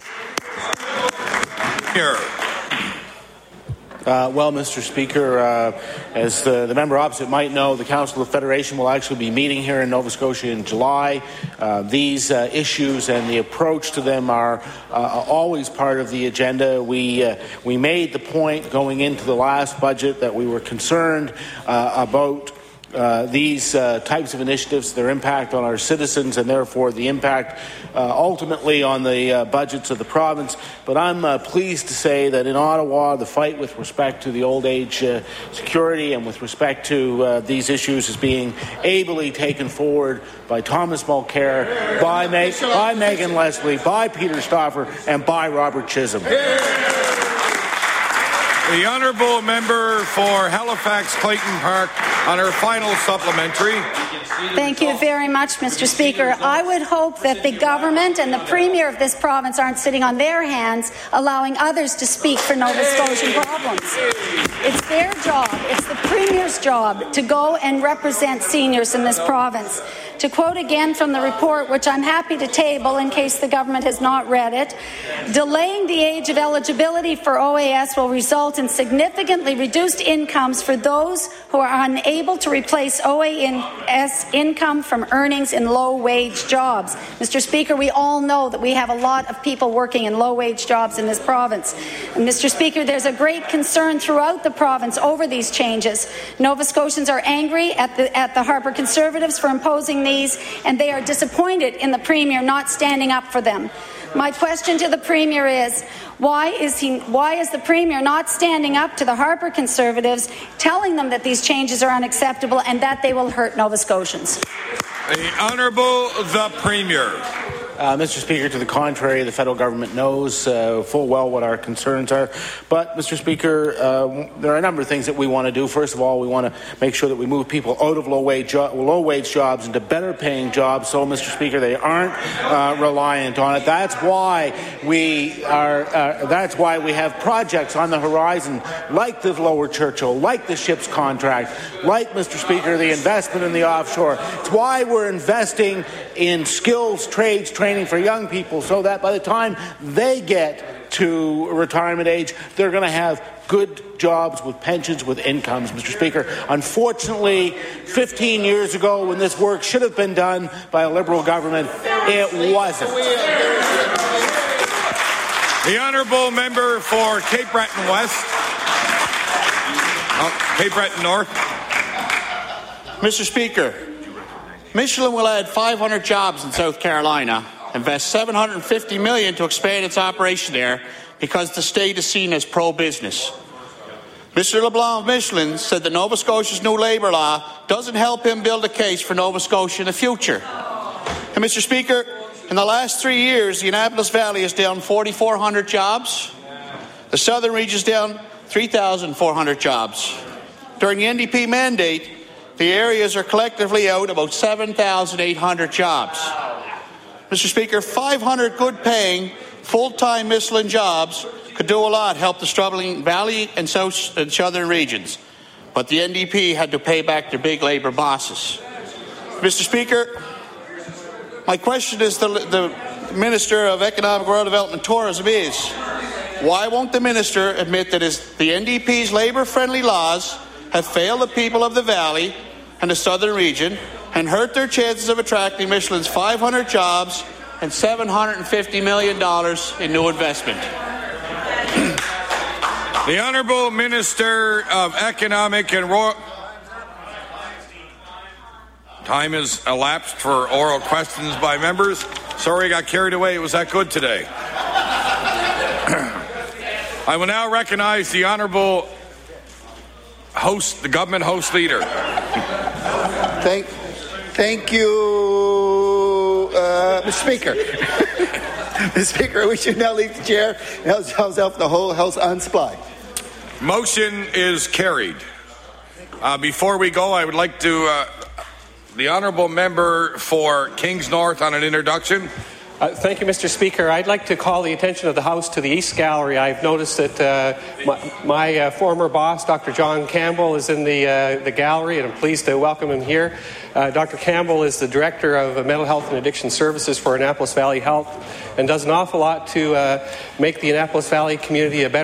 Here. Uh, well, Mister Speaker, uh, as the, the member opposite might know, the Council of Federation will actually be meeting here in Nova Scotia in July. Uh, these uh, issues and the approach to them are uh, always part of the agenda. We uh, we made the point going into the last budget that we were concerned uh, about Uh, these uh, types of initiatives, their impact on our citizens, and therefore the impact uh, ultimately on the uh, budgets of the province. But I'm uh, pleased to say that in Ottawa, the fight with respect to the old age uh, security and with respect to uh, these issues is being ably taken forward by Thomas Mulcair, by, Meg- by Megan Leslie, by Peter Stauffer, and by Robert Chisholm. The honourable member for Halifax Clayton Park on her final supplementary. Thank you very much, Mister Speaker. I would hope that the government and the Premier of this province aren't sitting on their hands allowing others to speak for Nova Scotian problems. It's their job, it's the Premier's job to go and represent seniors in this province. To quote again from the report, which I'm happy to table in case the government has not read it, delaying the age of eligibility for O A S will result in significantly reduced incomes for those who are unable to replace O A S income from earnings in low-wage jobs. Mister Speaker, we all know that we have a lot of people working in low-wage jobs in this province. And Mister Speaker, there's a great concern throughout the province over these changes. Nova Scotians are angry at the, at the Harper Conservatives for imposing these, and they are disappointed in the Premier not standing up for them. My question to the Premier is, why is he? Why is the Premier not standing up to the Harper Conservatives, telling them that these changes are unacceptable and that they will hurt Nova Scotians? The Honourable the Premier. Uh, Mister Speaker, to the contrary, the federal government knows uh, full well what our concerns are. But, Mister Speaker, uh, there are a number of things that we want to do. First of all, we want to make sure that we move people out of low-wage jo- low-wage jobs into better-paying jobs. So, Mister Speaker, they aren't uh, reliant on it. That's why we are. Uh, that's why we have projects on the horizon, like the Lower Churchill, like the ships contract, like, Mister Speaker, the investment in the offshore. It's why we're investing in skills, trades, training for young people, so that by the time they get to retirement age, they're going to have good jobs with pensions, with incomes, Mister Speaker. Unfortunately, fifteen years ago, when this work should have been done by a Liberal government, it wasn't. The Honourable Member for Cape Breton West. Oh, Cape Breton North. Mister Speaker, Michelin will add five hundred jobs in South Carolina, invest seven hundred fifty million dollars to expand its operation there because the state is seen as pro-business. Mister LeBlanc of Michelin said that Nova Scotia's new labour law doesn't help him build a case for Nova Scotia in the future. And Mister Speaker, in the last three years, the Annapolis Valley is down four thousand four hundred jobs. The southern region is down three thousand four hundred jobs. During the N D P mandate, the areas are collectively out about seven thousand eight hundred jobs. Mister Speaker, five hundred good-paying, full-time Michelin jobs could do a lot to help the struggling Valley and South and Southern regions. But the N D P had to pay back their big Labour bosses. Mister Speaker, my question is to the Minister of Economic Rural Development and Tourism is, why won't the Minister admit that his, the N D P's Labour-friendly laws have failed the people of the Valley and the Southern region and hurt their chances of attracting Michelin's five hundred jobs and seven hundred fifty million dollars in new investment? The Honourable Minister of Economic and Rural... Time has elapsed for oral questions by members. Sorry, I got carried away. It was that good today. I will now recognize the Honourable Host, the Government Host Leader. Thank, thank you, uh, Mister Speaker. Mister Speaker, we should now leave the chair and house, house out the whole House on supply. Motion is carried. Uh, before we go, I would like to... Uh, the Honourable Member for Kings North on an introduction. Uh, thank you, Mister Speaker. I'd like to call the attention of the House to the East Gallery. I've noticed that uh, my, my uh, former boss, Doctor John Campbell, is in the, uh, the gallery, and I'm pleased to welcome him here. Uh, Doctor Campbell is the Director of Mental Health and Addiction Services for Annapolis Valley Health and does an awful lot to uh, make the Annapolis Valley community a better